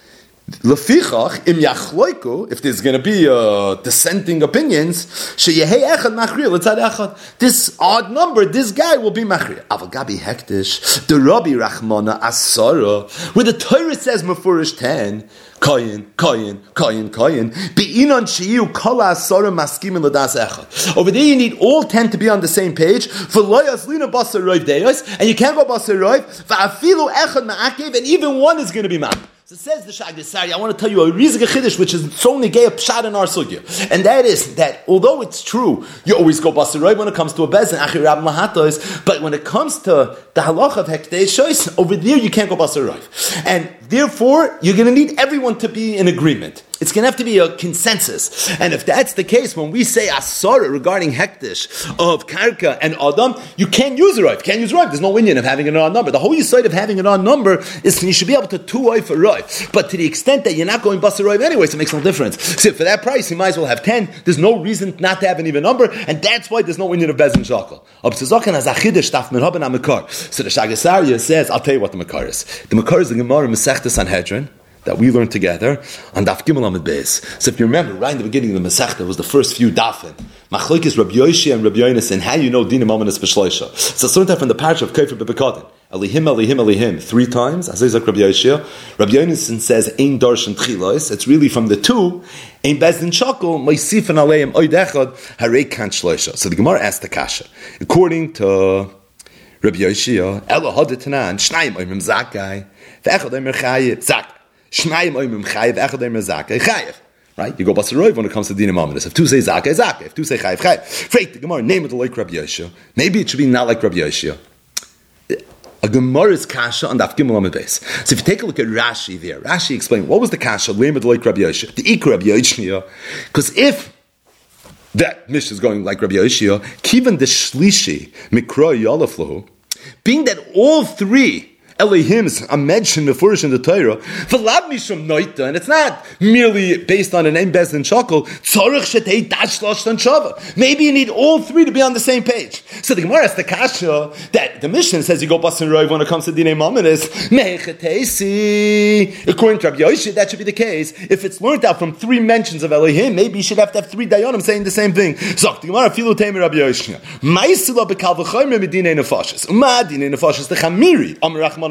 Lefichach im yachloiku, if there's going to be uh, dissenting opinions, sheyehei echad machriya l'tzad echad. This odd number, this guy will be machriya. Aval gabi hektish, the Rabbi Rachmana asara, where the Torah says mefurish ten, koyin, koyin, koyin, koyin. Be'inon sheyu kol asara maskim l'das echad. Over there, you need all ten to be on the same page. V'loyas lina basar roiv deyos, and you can't go basar roiv. Va'afilu echad ma'akev, and even one is going to be ma'akev. So it says the Shagas Aryeh, I want to tell you a rizga chiddush, which is so negay a pshat in our sugya, and that is that although it's true, you always go basar roiv when it comes to a bezin, achi rab mahatos, but when it comes to the halacha of hekdei shois, over there you can't go basar roiv, and therefore you're going to need everyone to be in agreement. It's going to have to be a consensus. And if that's the case, when we say asara regarding hektish of karka and adam, you can't use a roiv. Can't use roiv. There's no inyan of having an odd number. The whole side of having an odd number is you should be able to two roiv for roiv. But to the extent that you're not going basar roiv anyway, so it makes no difference. So for that price, you might as well have ten. There's no reason not to have an even number, and that's why there's no inyan of bezin shakel. So the Shagas Aryeh says, I'll tell you what the makar is. The makar is the Gemara Masechtes Sanhedrin that we learned together on Daf Gimel Amud Beis. So if you remember, right in the beginning of the Masechta was the first few dafin. Machlokes Rabbi Yoshi and Rabbi Yonis, and how you know Dinah Mominus B'Shloisha. So it's learned from the parasha of Kofar B'Bekadin. Elihim, Elihim, Elihim, three times. Azizak Rabbi Yoshi. Rabbi Yonis says Ein Darshan Tchilos. It's really from the two. Ein Bezdin Shakel Meisifan Aleim Oid Echad Harei Kan Shloisha. So the Gemara asked the kasha. According to Rabbi Yoshi, Elo Hadetanan Shnayim Oimim Zakai Ve'echad Oimim Chayiv Zak. Shnayim Oimim Chayiv Echad Oimim Zakai Chayiv. Right? You go basar roiv when it comes to dinah mamadus. If two say zakah, zakah. If two say chayiv, chayiv. Freit, the Gemara name it like Rabbi Yoshia. Maybe it should be not like Rabbi Yoshia. A Gemara's kasha on Daf Gimel Amud Beis. So if you take a look at Rashi there, Rashi explained what was the kasha name it like Rabbi Yoshia. The ikra Rabbi Yoshia. Because if that Mishnah is going like Rabbi Yoshia, kivan the shlishi mikra yalaflahu, being that all three Elohims are mentioned before in the Torah, v'lav mishum noita, and it's not merely based on an ein bezdin shakel. Tzorich shetei dash shloshtan shava. Maybe you need all three to be on the same page. So the Gemara has the kasha that the Mishnah says you go basar roiv when it comes to dinei mamadus. Mechetesi. According to Rabbi Yoshi, that should be the case. If it's learned out from three mentions of Elohim, maybe you should have to have three dayanim saying the same thing. Zok the Gemara filu teimi Rabbi Yoshi. Ma'isila bekal v'chomer medinei nefashis. Uma dinei nefashis the chamiri. Amar Rachman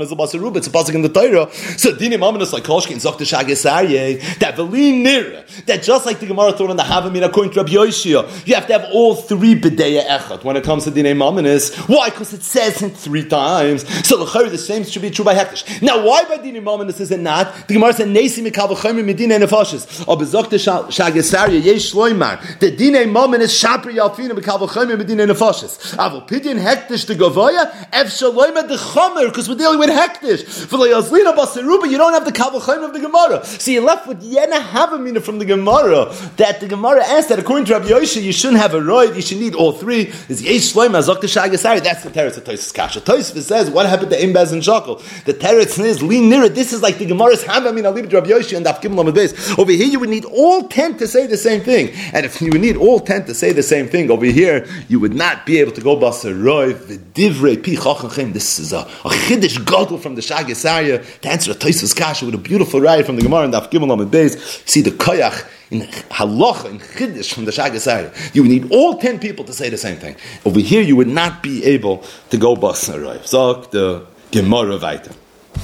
Mamanas a Basar Ruba. It's a pasuk in the Torah. So Dinei Mamanas like Koshkin Zok the Shagas Aryeh that Velin Nira that just like the Gemara thought on the Havamina according to Rabbi Yoshia, you have to have all three B'deya Echad when it comes to Dinei Mamanas. Why? Because it says it three times. So the same should be true by Hektish. Now, why by Dinei Mamanas is it not? The Gemara said Nesi Mikal V'Chomer Medina Nefashis. Or Bezok the Shagas Aryeh Yesh Loimar. The Dinei Mamanas Shapri Yalfina Mikal V'Chomer Medina Nefashis. Avol Pidyon Hektish the Gavoya Ef Shaloima the Chomer because we're dealing with Hektish. For the Yazlina Basaruba, you don't have the Kal V'Chomer of the Gemara. So you're left with Yena Havamina from the Gemara that the Gemara asked that according to Rabbi Yosha, you shouldn't have a roid, you should need all three. Is Yesh Shloima Zok the Shagas Aryeh. That's the teretz of Tosfos Kasha. Tosfos says, what happened to Imbaz and Shakel? The teretz is Lin Nira. This is like the Gemara's Havamina Alib Rabbi Yosha and Daf Gimel Amud Beis. Over here, you would need all ten to say the same thing. And if you would need all ten to say the same thing, over here, you would not be able to go Basar Roiv, V'divrei Pi Chachachem. This is a, a Chiddush Gadol from the Shagas Aryeh to answer a Tosfos Kasha with a beautiful ride from the Gemara and Daf Gimel Amud Beis. See the Koyach in Halacha, in Chiddush from the Shagas Aryeh. You would need all ten people to say the same thing. Over here, you would not be able to go Basar Roiv. So the Gemara Vaita.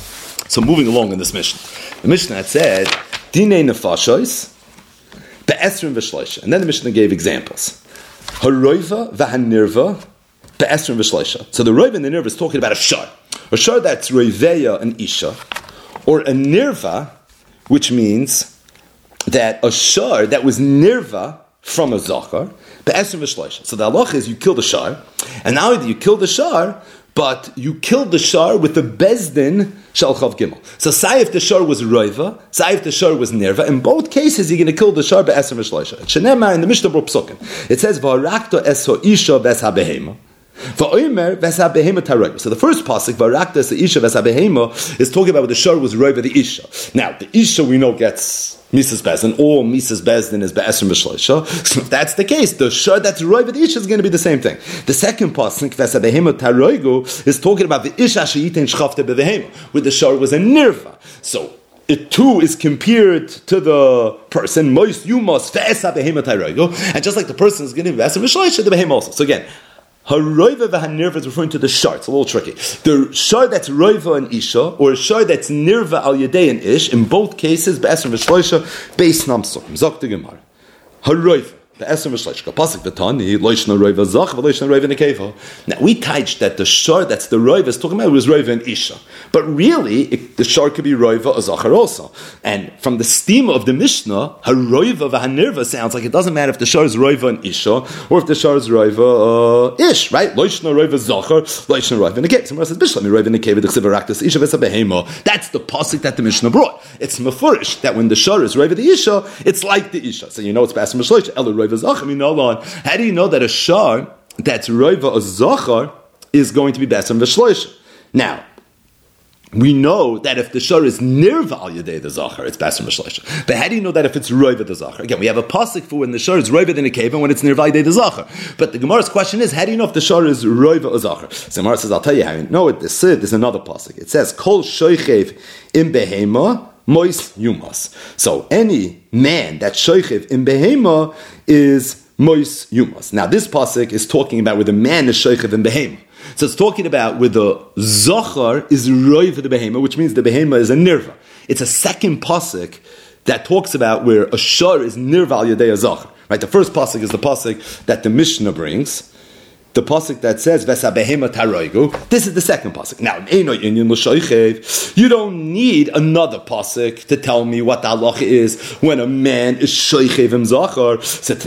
So moving along in this mission, the Mishnah had said, Dinei Nefashos, Be'esrim V'shleisha. And then the Mishnah gave examples. Haroiva v'hanirva, Be'esrim V'shleisha. So the Roiva and the Nirva is talking about a shar. A shar that's Roiveya and Isha. Or a Nirva, which means that a shar that was Nirva from a Zachar, Be'esrim V'shleisha. So the halacha is you kill the shar, and now that you kill the shar, but you killed the shar with the bezdin shalchav gimel. So sayif the shar was roiva, sayif the shar was nirva. In both cases, you're going to kill the shar be'esrim v'shleisha. Shenema in the Mishnah Bor Psukim, it says v'arakto eso isha ves habehema. V'oimer ves habehema taroiva. So the first pasuk v'arakto eso isha ves habehema is talking about when the shar was roiva the isha. Now the isha we know gets Misas Bezdin, all Misas Bezdin is Be'esrim V'shleisha. So if that's the case, the shar that's roiv with the isha is going to be the same thing. The second pasuk, V'esa behema taroigu, is talking about the isha she'iten shchafte bevehema, where the shar was a nirva. So it too is compared to the person, most you must V'esa behema taroigu, and just like the person is going to be Be'esrim V'shleisha, the behema also. So again, Haroiva v'hanirva is referring to the shar. It's a little tricky. The shar that's roiva and isha, or a shar that's nirva al yadei and ish, in both cases, be'esrim v'shleisha, beis namsum. Zok the Gemara. Haroiva. Be'esrim v'shleisha. Pasuk v'tani, loishna roiva zach, v'loishna roiva nekeva. Now, we teach that the shar that's the roiva is talking about was roiva and isha. But really, it, the shar could be roiva or zachar also. And from the stima of the Mishnah, haroiva v'hanirva sounds like it doesn't matter if the shar is roiva and isha, or if the shar is roiva uh, ish, right? Loishna roiva zachar, loishna roiva nekeva. Somewhere says, bishlam roiva nekeva, d'chsiv araktas, isha v'esa behema. That's the pasuk that the Mishnah brought. It's mefurish, that when the shar is roiva the isha, it's like the isha. So you know it's be'esrim v'shleisha, ela roiva zachar, minalon. How do you know that a shar that's roiva or zachar is going to be be'esrim v'shleisha? Now, we know that if the shar is nirva al yadei the zachar, it's be'esrim v'shleisha. But how do you know that if it's roiva the zachar? Again, we have a pasuk for when the shar is roiva in a cave and when it's nirva al yadei the zachar. But the Gemara's question is, how do you know if the shar is roiva or zachar? So Gemara says, I'll tell you how you know it. This is another pasuk. It says, kol shoichev im behema mois yumas. So any man that's shoichev in behema is mois yumas. Now this pasuk is talking about where the man is shoichev in behema. So it's talking about where the zachar is roiv for the behema, which means the behema is a nirva. It's a second pasuk that talks about where a shar is nirva al yadei a zachar. Right? The first pasuk is the pasuk that the Mishnah brings. The pasuk that says Vesa behema taroigu. This is the second pasuk. Now, you don't need another pasuk to tell me what the halacha is when a man is shoichev im zachar.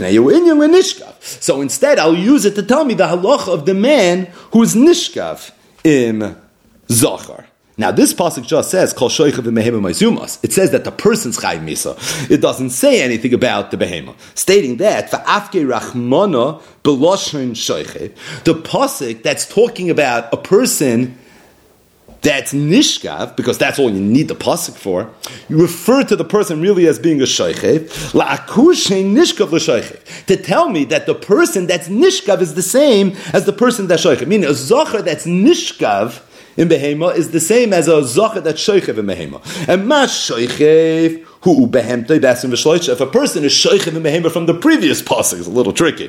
So instead, I'll use it to tell me the halacha of the man who is nishkav im zachar. Now, this pasuk just says kol shoichev im behema ma'isumas. It says that the person's chayv misa. It doesn't say anything about the behema, stating that for afke rachmana beloshon shoichev, the pasuk that's talking about a person that's nishkav, because that's all you need the pasuk for. You refer to the person really as being a shoichev, la'akushe nishkav l'shoichev, to tell me that the person that's nishkav is the same as the person that's shoichev. Meaning a zachar that's nishkav in behema is the same as a zachar that's shoichev in behema. And ma shoichev hu behemtoi be'esrim v'shleisha. If a person is shoichev in behema from the previous pasuk, it's a little tricky.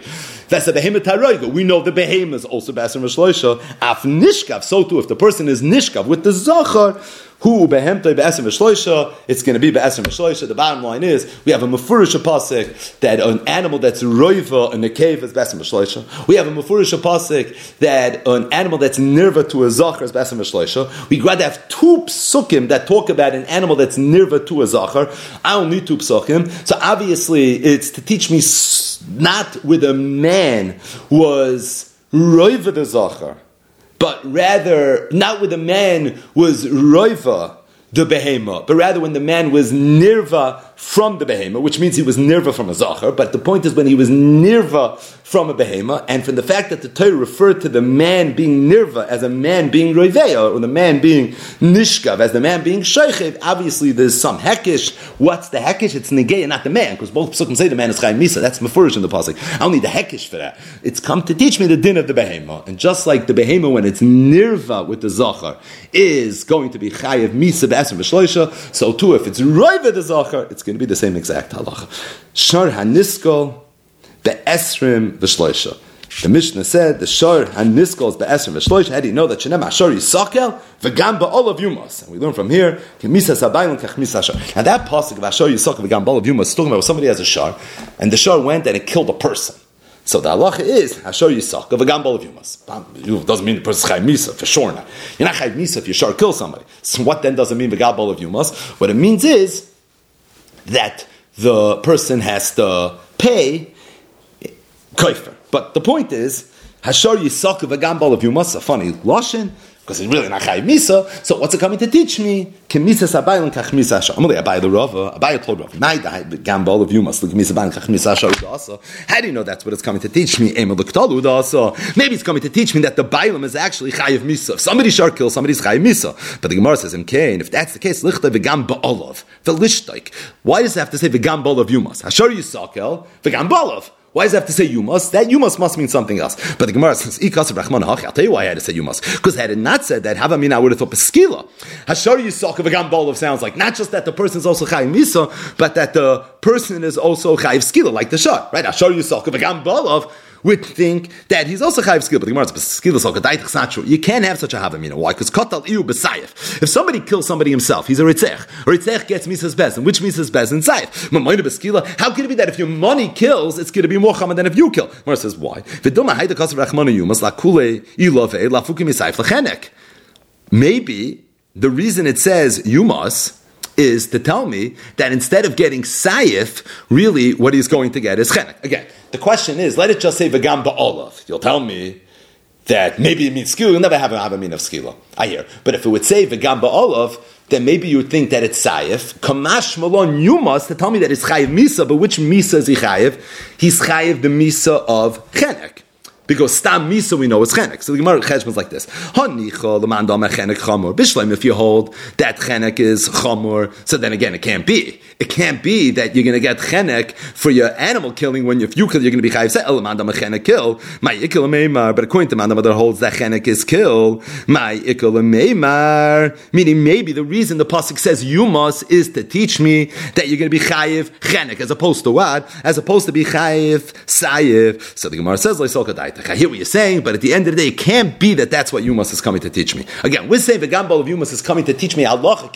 Vesa behema taroiga. We know the behema is also be'esrim v'shloisha. Af nishkav. So too, if the person is nishkav with the zachar, who behemtoi be'esrim v'shloisha, it's going to be be'esrim v'shloisha. The bottom line is, we have a mefurish pasuk that an animal that's roiva in the cave is be'esrim v'shloisha. We have a mefurish pasuk that an animal that's nirva to a zachar is be'esrim v'shloisha. We got to have two psukim that talk about an animal that's nirva to a zachar. I don't need two psukim. So obviously, it's to teach me not with a man was roiva the zachar, but rather, not with the man was roiva the behema, but rather when the man was nirva from the behema, which means he was nirva from a zachar. But the point is when he was nirva from a behema, and from the fact that the Torah referred to the man being nirva as a man being roiveya, or the man being nishkav as the man being sheichev, obviously there's some hekish. What's the hekish? It's negay, not the man, because both psukim say the man is chayim misa. That's mefurish in the pasuk. I don't need the hekish for that. It's come to teach me the din of the behema, and just like the behema when it's nirva with the zachar is going to be chayiv misa be'esrim v'shloisha, so too if it's roive the zachar, it's going to be the same exact halacha. Shar haniskol be'esrim v'shloisha. The Mishnah said the shar haniskol is be'esrim v'shloisha. How do you know that shenem ashar yisakel v'gam ba'olav yumas? And we learn from here k'misa sabayim k'chmisa shar. Now that pasuk of ashar yisakel v'gam ba'olav yumas is talking about somebody has a shar, and the shar went and it killed a person. So the halacha is Hashar Yisak of a gambol of Yumas. Doesn't mean the person's Chayv Misa, for sure not. You're not Chayv Misa if you shar kill somebody. So what then does it mean the gambol of Yumas? What it means is that the person has to pay koifer. But the point is Hashar Yisak of a gambol of Yumas, a funny lashon, because it's really not Chayv Misa. So what's it coming to teach me? K'misa sabayim k'chmisa ashar. Amalei Abai the Rava. Abai told Rava. Mai the gambol of Yumas. K'misa sabayim k'chmisa ashar udasa. How do you know that's what it's coming to teach me? Emel l'ktalu udasa. Maybe it's coming to teach me that the Bailam is actually Chayiv Misa. If somebody shar kills, somebody's Chayiv Misa. But the Gemara says in Cain, if that's the case, lichtay v'gam ba'olav v'lishtaik. Why does it have to say v'gam ba'olav Yumas? Hashar yisakel v'gam ba'olav. Why does it have to say you must? That you must must mean something else. But the Gemara says, I'll tell you why I had to say you must. Because had it not said that, Havamina, I would have thought Peskila. Hashar Yisok of a Gambolov sounds like not just that the person is also Chayiv Misa, but that the person is also Chayiv Skila, like the Shar. Right? Hashar Yisok of a Gambolov would think that he's also Chayiv Skila. But the Gemara says, Skila is it's not true. You can't have such a Havamina. Why? Because Kotal Iu B'Sayef. If somebody kills somebody himself, he's a Ritzech. Or Ritzech gets Misa's Bezin. Which Misa's Bezin? Sayef. Mamayna B'Skila. How could it be that if your money kills, it's going to be more Chama than if you kill? Gemara says, why? Maybe the reason it says you must is to tell me that instead of getting sayif, really what he's going to get is chenek. Again, the question is, let it just say v'gam ba'olav. You'll tell me that maybe it means skila. You'll never have an avamina of skila. I hear. But if it would say v'gam ba'olav, then maybe you would think that it's sayif. Kamash malon yumas to tell me that it's chayiv misa, but which misa is he chayiv? He's chayiv the misa of chenek. Because stam misa we know is chenek. So the Gemara Cheshbon is like this: Hanicha l'man dama chenek chamor. Bishleim, if you hold that chenek is chamor, so then again it can't be. It can't be that you're going to get chenek for your animal killing when if you kill you're going to be chayiv. Say l'man dama chenek kill. My ikol meimar, but according to man that holds that chenek is kill. My ikol meimar, meaning maybe the reason the pasuk says you must is to teach me that you're going to be chayiv chenek as opposed to what? As opposed to be chayiv sayiv. So the Gemara says like Solkadai. I hear what you're saying, but at the end of the day, it can't be that that's what Yumas is coming to teach me. Again, we're saying the Gambol of Yumas is coming to teach me Allah.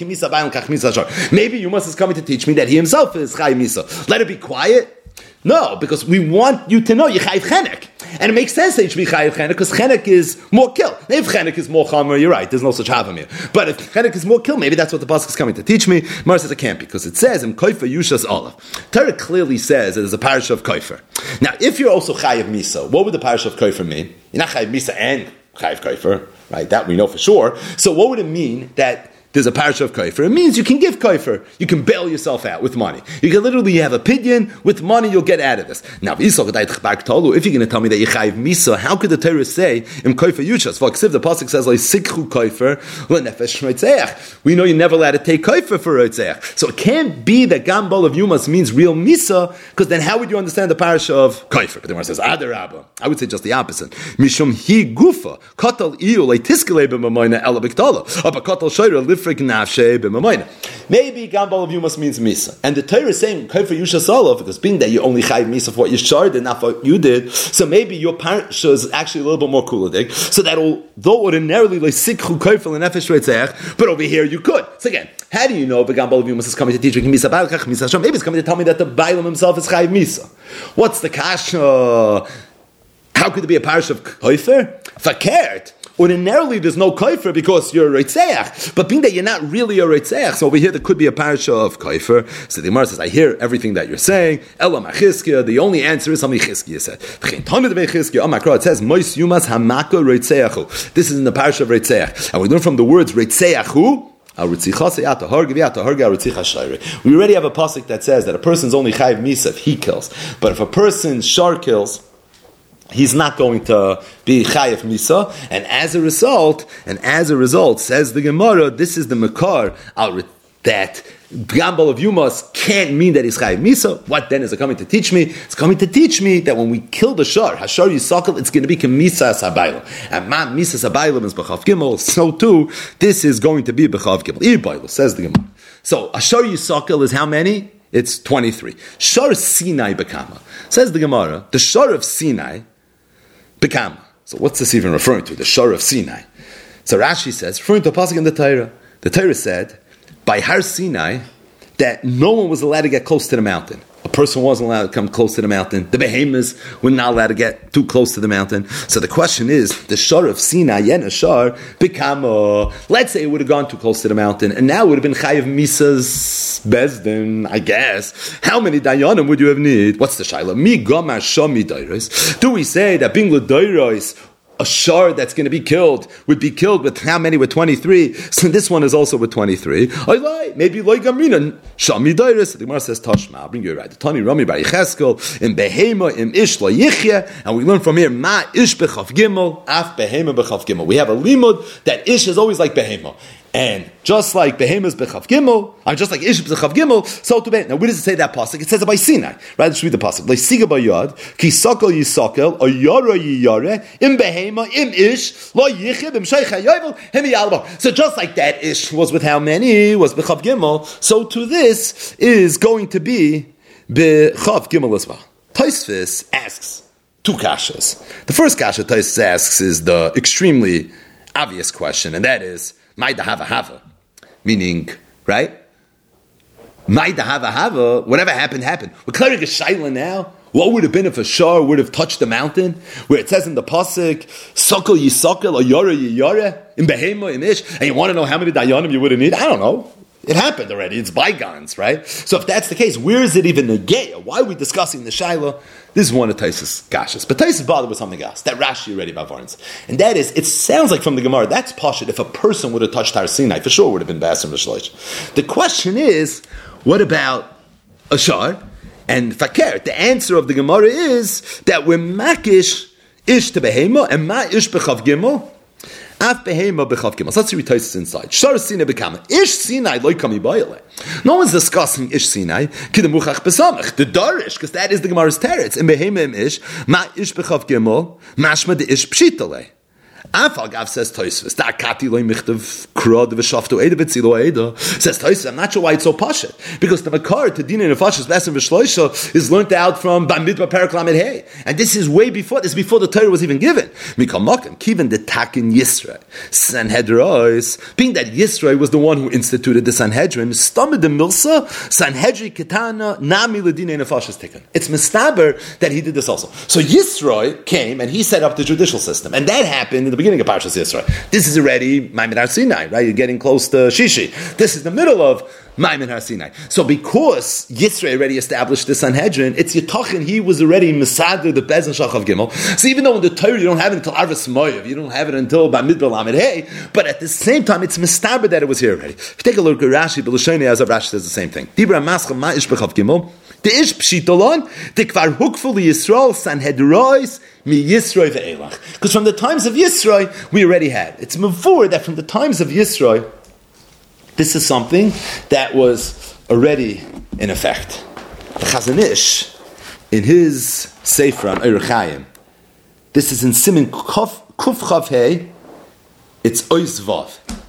Maybe Yumas is coming to teach me that he himself is Chai Misa. Let it be quiet. No, because we want you to know you Chayv Chenek. And it makes sense that you should be Chayv Chenek because Chenek is more kill. If Chenek is more Chamer, you're right, there's no such Havamir. But if Chenek is more kill, maybe that's what the pasuk is coming to teach me. Mar says it can't because it says in Koifer Yushas Olav. Torah clearly says that there's a parish of Koifer. Now, if you're also Chayv Misa, what would the parish of Koifer mean? You're not Chayv Misa and Chayv Koifer, right? That we know for sure. So what would it mean that there's a parasha of koifer? It means you can give koifer. You can bail yourself out with money. You can literally have a pidyon. With money, you'll get out of this. Now, if you're going to tell me that you chayiv misa, how could the Torah say in koifer yushas? Well, the pasuk says like sikhu koifer lenefesh shmeitzeach. We know you're never allowed to take koifer for roitzeach. So it can't be that gambol of yumas means real misa, because then how would you understand the parasha of koifer? But the one says adarabba. I would say just the opposite. Mishum hi gufa katal iu leitiskele b'mamoina ela b'ktala. But katal shayra live Yifrik Nafshe B'Mamoyna. Maybe Gambal of Yumas means Misa. And the Torah is saying, Kaifer Yusha Salov, because being that you only Chayiv Misa for what you shard and not for what you did, so maybe your parsha is actually a little bit more kuladik. So that although ordinarily like Sikhu Kaifer and Nefesh Reitzach, but over here you could. So again, how do you know if Gambal of Yumas is coming to teach you Misa Balkach Misa Sham? Maybe it's coming to tell me that the Bailam himself is Chayiv Misa. What's the kasha? How could it be a parsha of Kaifer? Fakert. Ordinarily, there's no kaifer because you're a Reitzeach. But being that you're not really a Reitzeach, so over here there could be a parasha of kaifer. So the Gemara says, I hear everything that you're saying. Ela machizkia. The only answer is something Chizkiya said. It says, Mois yumas hamaka Reitzeachu. This is in the parasha of Reitzeach. And we learn from the words Reitzeachu. We already have a pasuk that says that a person's only chayiv misa if he kills. But if a person shar kills, he's not going to be chayiv misa, and as a result, and as a result, says the Gemara, this is the makar al that Gambal of Yumas can't mean that he's chayiv misa. What then is it coming to teach me? It's coming to teach me that when we kill the shar, hashar yisakal, it's going to be kemisa sabayla, and man misa sabayla is b'chav gimel. So too, this is going to be b'chav gimel. Ir says the Gemara. So hashar yisakal is how many? It's twenty-three. Shar Sinai bekama. Says the Gemara, the shar of Sinai bekama. So what's this even referring to? The shar of Sinai. So Rashi says, referring to a pasuk in the Torah. The Torah said, by Har Sinai, that no one was allowed to get close to the mountain. A person wasn't allowed to come close to the mountain. The behemoths were not allowed to get too close to the mountain. So the question is, the shar of Sinai, Yena shar, bekama. Let's say it would have gone too close to the mountain, and now it would have been chayiv misas bezdin, I guess. How many dayanim would you have need? What's the shayla? Mi gamar shami dairos. Do we say that being l'dairos, a shar that's going to be killed would be killed with how many? With twenty-three. So this one is also with twenty-three. I lie. Maybe loy gamrina shami dairis. The Gemara says Tashma. I'll bring you right. The Tani Rami Bar Yecheskel in behema im ish lo yichya, and we learn from here ma ish bechaf gimel af behema bechaf gimel. We have a limud that ish is always like behema. And just like Behemoth's Bechav Gimel, I'm just like Ish Bechav Gimel, so to be. Now, where does it say that pasuk? It says it by Sinai. Right? Let's read the pasuk. Leisiga bayad, ki sakel yisakel, ayara yiyare, im Behema, im Ish, lo yichib, im Sheicha Yovel, hemi yalba. So just like that Ish was with how many? Was Bechav Gimel. So to this is going to be Bechav Gimel as well. Tosfos asks two kashas. The first kasha Tosfos asks is the extremely obvious question, and that is, Maida hava hava, meaning, right? Maida hava hava, whatever happened, happened. We're clearing a shaila now. What would have been if a shar would have touched the mountain? Where it says in the pasuk, Sokol yisokol, or yara yiyara, in behema, in ish, and you want to know how many dayanim you would have need? I don't know. It happened already. It's bygones, right? So if that's the case, where is it even negaya? Why are we discussing the shaila? This is one of Taisus Gashas. But Taisus bothered with something else that Rashi already varns. And that is, it sounds like from the Gemara, that's Pashut. If a person would have touched Har Sinai, for sure would have been Basim Rishloish. The question is, what about a shar? And Fakir, the answer of the Gemara is that we're makish ish to behema and ma ish bechav gimel. Af behema bechav gimel. So let's read Taisus inside. Shar Sinai bekama. Ish Sinai loy kami bayale. No one's discussing Ish Sinai. Kidemuchach besamach. The Darish, because that is the Gemara's teretz. In behema im ish, ma ish bechav gimel, mashma de ish pshitale. Afagav says Tosfos, da kati loy michtav krod v'shaftu eda v'tzilo eda. Says Tosfos, I'm not sure why it's so pashut, because the makar to din and nefashos b'asem v'shloisha is learnt out from Bamidbar Perek Lamed Hey, and this is way before. This is before the Torah was even given. Mikal Makom kiven the takin Yisrael Sanhedrois, being that Yisrael was the one who instituted the Sanhedrin. Stamid the Milsa Sanhedri Ketana Nami Ledin and nefashos tikkun. It's mistaber that he did this also. So Yisrael came and he set up the judicial system, and that happened in the beginning of Parshas Yisrael. This is already Maimin Har Sinai, right? You're getting close to Shishi. This is the middle of Maimin Har Sinai. So because Yisrael already established the Sanhedrin, it's Yitachin, he was already Mesader, the Bez and Shachav Gimel. So even though in the Torah you don't have it until Arvis Moyev, you don't have it until Bamidbar Lamed Hey, but at the same time it's Mesaber that it was here already. If you take a look at Rashi, B'Lashoni Azav, Rashi says the same thing. Dibra Maschal Ma Ish B'Chav Gimel, the Ish Pshitolon, the Kvar Hukful Yisrael, Sanhedrois, Mi Yisroi ve'elach. Because from the times of Yisroi, we already had. It's mavur that from the times of Yisroi, this is something that was already in effect. The Chazon Ish, in his Sefer on Orach Chaim, this is in Siman Kuf Chav Hey, it's Ois Vav.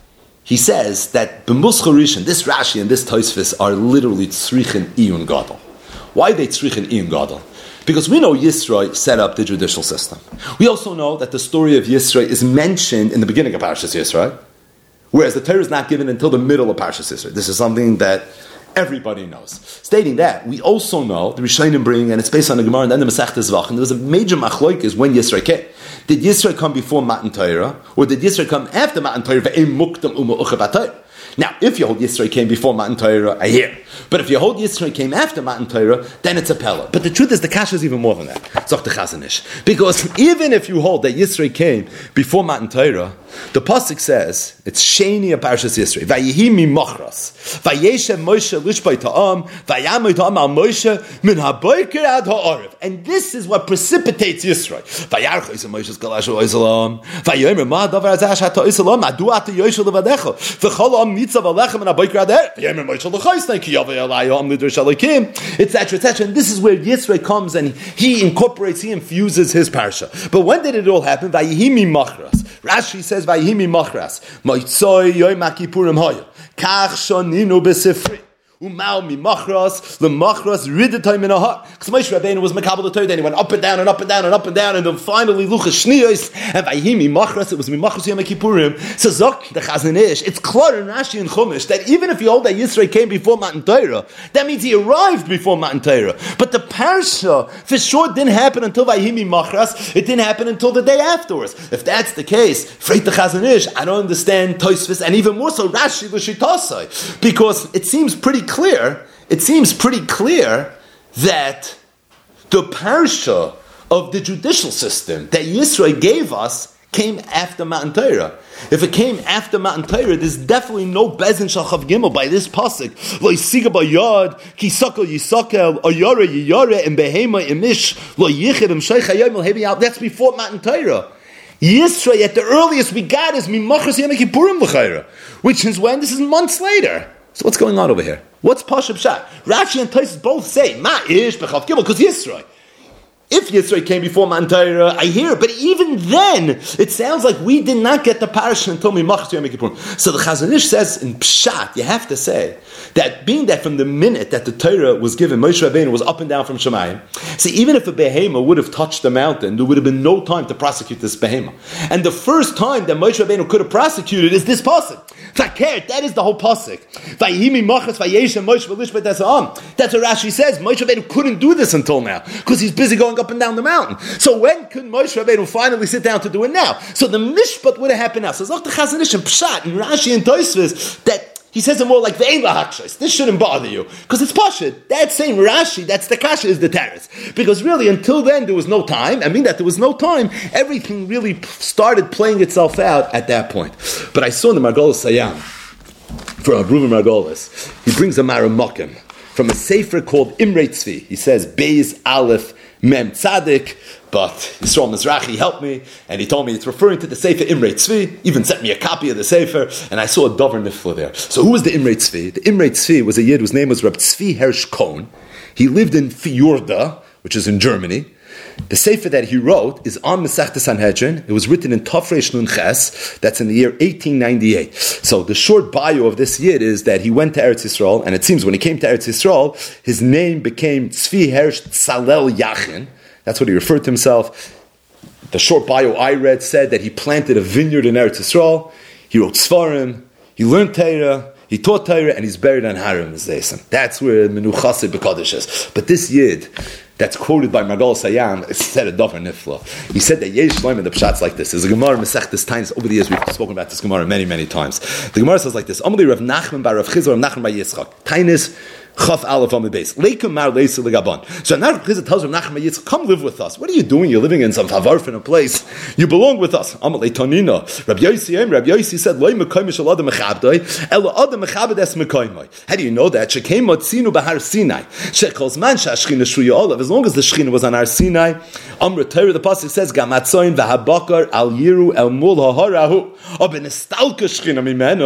he says that b'muscha rishon, this Rashi and this Tosfos are literally tzrichin iyun gadol. Why are they tzrichin iyun gadol? Because we know Yisro set up the judicial system. We also know that the story of Yisro is mentioned in the beginning of Parashas Yisro, whereas the Torah is not given until the middle of Parashas Yisro. This is something that everybody knows. Stating that, we also know, the Rishonim bring, and it's based on the Gemara and then the Masechtas Vach, and there was a major machloikis when Yisro came. Did Yisro come before Matan Torah, or did Yisro come after Matan Torah? Ve'em mukdam uma uchavat Torah. Now, if you hold Yisro came before Matan Torah, I hear. But if you hold Yisro came after Matan Torah, then it's a pella. But the truth is, the kasha is even more than that. Zok the Chazon Ish. Because even if you hold that Yisro came before Matan Torah, the pasuk says it's Sheni of Parashas Yisro. Vayihi mi machras. Vayeshev Moshe lishbay ta'am. Vayamoy ta'am al Moshe min haboker ad ha'arev. And this is what precipitates Yisro. Vayarcho is Moshe's galashu oisalam. Vayomer ma davar azash hata oisalam. Adu ata yoshel levadecho. V'chol am mitzav alechem and haboker ad ha'arev. Vayomer Moshe lechaisnei ki yavay alayo am lidr shalikim. Etc. Etc. And this is where Yisro comes and he incorporates, he infuses his parsha. But when did it all happen? Vayihi mi machras. Rashi says, "Vayihimi machras, moitzoy yom Kippurim hoya, kach shoninu besifri, umal mi machras, the machras ridatay min ahar." Because Moshe Rabbeinu was makabel the Torah, then he went up and down and up and down and up and down, and then finally luchas shniyos, and vayihimi machras, it was mi machras yom Kippurim. So zok the Chazon Ish, it's clear in Rashi and Chumash that even if you hold that Yisro came before Matan Torah, that means he arrived before Matan Torah. But the parsha for sure didn't happen until vayihimi machras. It didn't happen until the day afterwards. If that's the case, freit the Chazon Ish, I don't understand Tosfos, and even more so Rashi l'shitasai, because it seems pretty clear. It seems pretty clear that the parsha of the judicial system that Yisro gave us came after Matan Torah. If it came after Matan Torah, there's definitely no bezin shachav gimel by this pasuk. Lo yisiga bayad ki sakel yisakel ayare yiyare and behema imish lo yichid im sheikh hayom el hebi out. That's before Matan Torah. Yisro at the earliest we got is mimachas yom kippurim l'chayra, which is when this is months later. So what's going on over here? What's Pashup Shah? Rashi and Tosfos both say Ma ish b'chav gimel because Yisro. If Yisro came before Matan Torah, I hear, but even then, it sounds like we did not get the parasha until Mimachas Yom Kippurim. So the Chazon Ish says in Pshat, you have to say that being that from the minute that the Torah was given, Moshe Rabbeinu was up and down from Shemayim. See, even if a behema would have touched the mountain, there would have been no time to prosecute this behema. And the first time that Moshe Rabbeinu could have prosecuted is this pasuk. That is the whole pasuk. That's what Rashi says. Moshe Rabbeinu couldn't do this until now because he's busy going up and down the mountain. So when could Moshe Rabbeinu finally sit down to do it now? So the mishpat wowould have happened now. So Zoch the Chazon Ish and Pshat and Rashi and Tosfos that he says it more like ve'ein lahakshos. This shouldn't bother you because it's pashut. That same Rashi, that's the kasha, is the teretz. Because really, until then, there was no time. I mean that there was no time. Everything really started playing itself out at that point. But I saw in the Margolis Sayam from Reuven Margolis, he brings a Maramokim from a sefer called Imrei Tzvi. He says Beis Aleph Mem Tzadik, but Yisrael Mizrahi helped me, and he told me it's referring to the Sefer Imrei Tzvi, even sent me a copy of the Sefer, and I saw a Dover Nifla there. So who was the Imrei Tzvi? The Imrei Tzvi was a Yid whose name was Reb Tzvi Hersh Cohn. He lived in Fjorda, which is in Germany. The Sefer that he wrote is on Masechta Sanhedrin. It was written in Tafresh Nun Ches. That's in the year eighteen ninety-eight. So the short bio of this Yid is that he went to Eretz Yisrael, and it seems when he came to Eretz Yisrael, his name became Tzvi Hersh Tzalel Yachin. That's what he referred to himself. The short bio I read said that he planted a vineyard in Eretz Yisrael. He wrote Sfarim. He learned Torah. He taught Torah, and he's buried on Harim Zayson. That's where Menuchase B'Kodesh is. But this Yid, that's quoted by Margol Sayam, said a Dover Nifla. He said that Yesh Shloim in the Pshat's like this. There's a Gemara Masechtas Tainis. Over the years, we've spoken about this Gemara many, many times. The Gemara says like this: Amali Rav Nachman bar Rav Chizor, Rav Nachman bar Yitzchak. Tainis Chaf Aleph on the base. Leikum Mar Leisa Legabon. So now Rav Chizor tells Rav Nachman bar Yitzchak, come live with us. What are you doing? You're living in some favarfin place. You belong with us. Amalei Tonina. Rabbi Yossi, Rabbi Yossi said, Loi Mekoimish Al Adam Mechabdoi, Elo Adam Mechabed Es Mekoimoi. How do you know that? Shekeim Motzinu Bahar Sinai. Shekol Zman Shashchina Shruya Olav. As long as the Shechina was on our Sinai, Amr Torah, the pasuk says, Gamatzoin v'habakar al yiru el mul ha'harahu. Ob in estalka Shechina mimeno.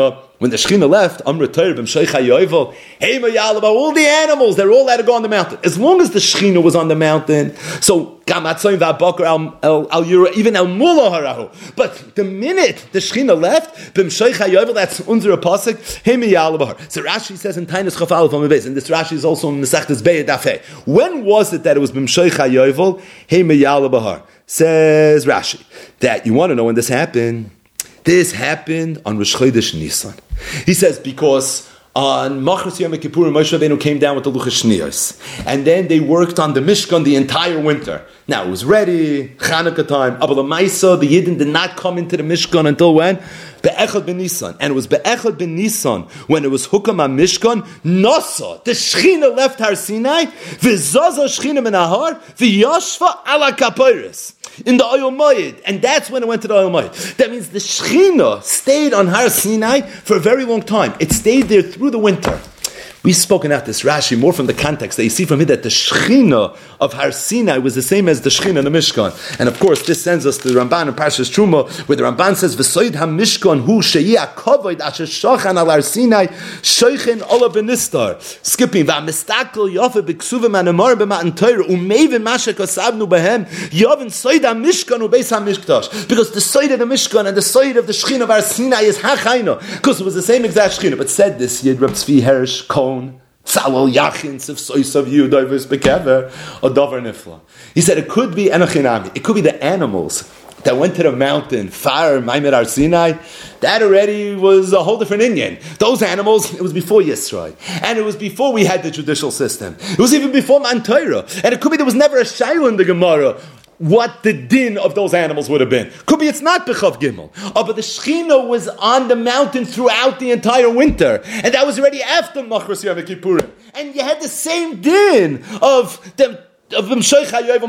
when the Shechina left, Amr Torah b'mshoich hayovel, hey Mayalaba, all the animals, they're all allowed to go on the mountain. As long as the Shechina was on the mountain, so Gamatzoim v'abakar al al yura, even al mula harahu. But the minute the Shechina left, b'mshoich hayovel, that's unzer pasuk, hey Mayalaba. So Rashi says in Tainus Chaf Aleph on the base, and this Rashi is also in Masechtas Be'ed Dafeh. When was it that it was b'mshoich hayovel, hey Mayalaba? Says Rashi that you want to know when this happened. This happened on Rosh Chodesh Nisan. He says because on Machras Yom Kippur, Moshe Rabbeinu came down with the Luchas Shniyos, and then they worked on the Mishkan the entire winter. Now it was ready, Chanukah time. Abba Lamaisa, the Yidden did not come into the Mishkan until when? Be'echad ben Nisan, and it was Be'echad ben Nisan when it was Hukam HaMishkan. Nasa, the Shechina left Har Sinai, v'zaza Shechina min Ahar, v'yashva ala kaporos in the Oyel Moed, and that's when it went to the Oyel Moed. That means the Shechina stayed on Har Sinai for a very long time. It stayed there through the winter. We've spoken out this Rashi more from the context that you see from here that the Shechina of Har Sinai was the same as the Shechina in the Mishkan. And of course, this sends us to the Ramban in Parshas Truma, where the Ramban says, "V'soid HaMishkan hu sheyi ha'kavod asher shachan al Har Sinai shoichen ola b'nistar." Skipping, "V'amistakel yofe b'ksuvim anamar b'matan Torah u'mevin mashek osabnu behem yovin soid HaMishkan u'beis HaMishktash." Because the soid of the Mishkan and the soid of the Shechina of Har Sinai is ha'chayna, because it was the same exact Shechina. But said this Yid Reb Tzvi Hersh Cohen, Tzalol Yachins of Soisav Yudovis Bekever or Dover Nifla. He said it could be Enochinami. It could be the animals that went to the mountain, Far Maimed Har Sinai. That already was a whole different Indian. Those animals, it was before Yisrael, and it was before we had the judicial system. It was even before Man Torah, and it could be there was never a Shaila in the Gemara what the din of those animals would have been. Could be it's not Bechav Gimel. Oh, but the Shechina was on the mountain throughout the entire winter. And that was already after Machras Yom Kippurim. And you had the same din of them. But up until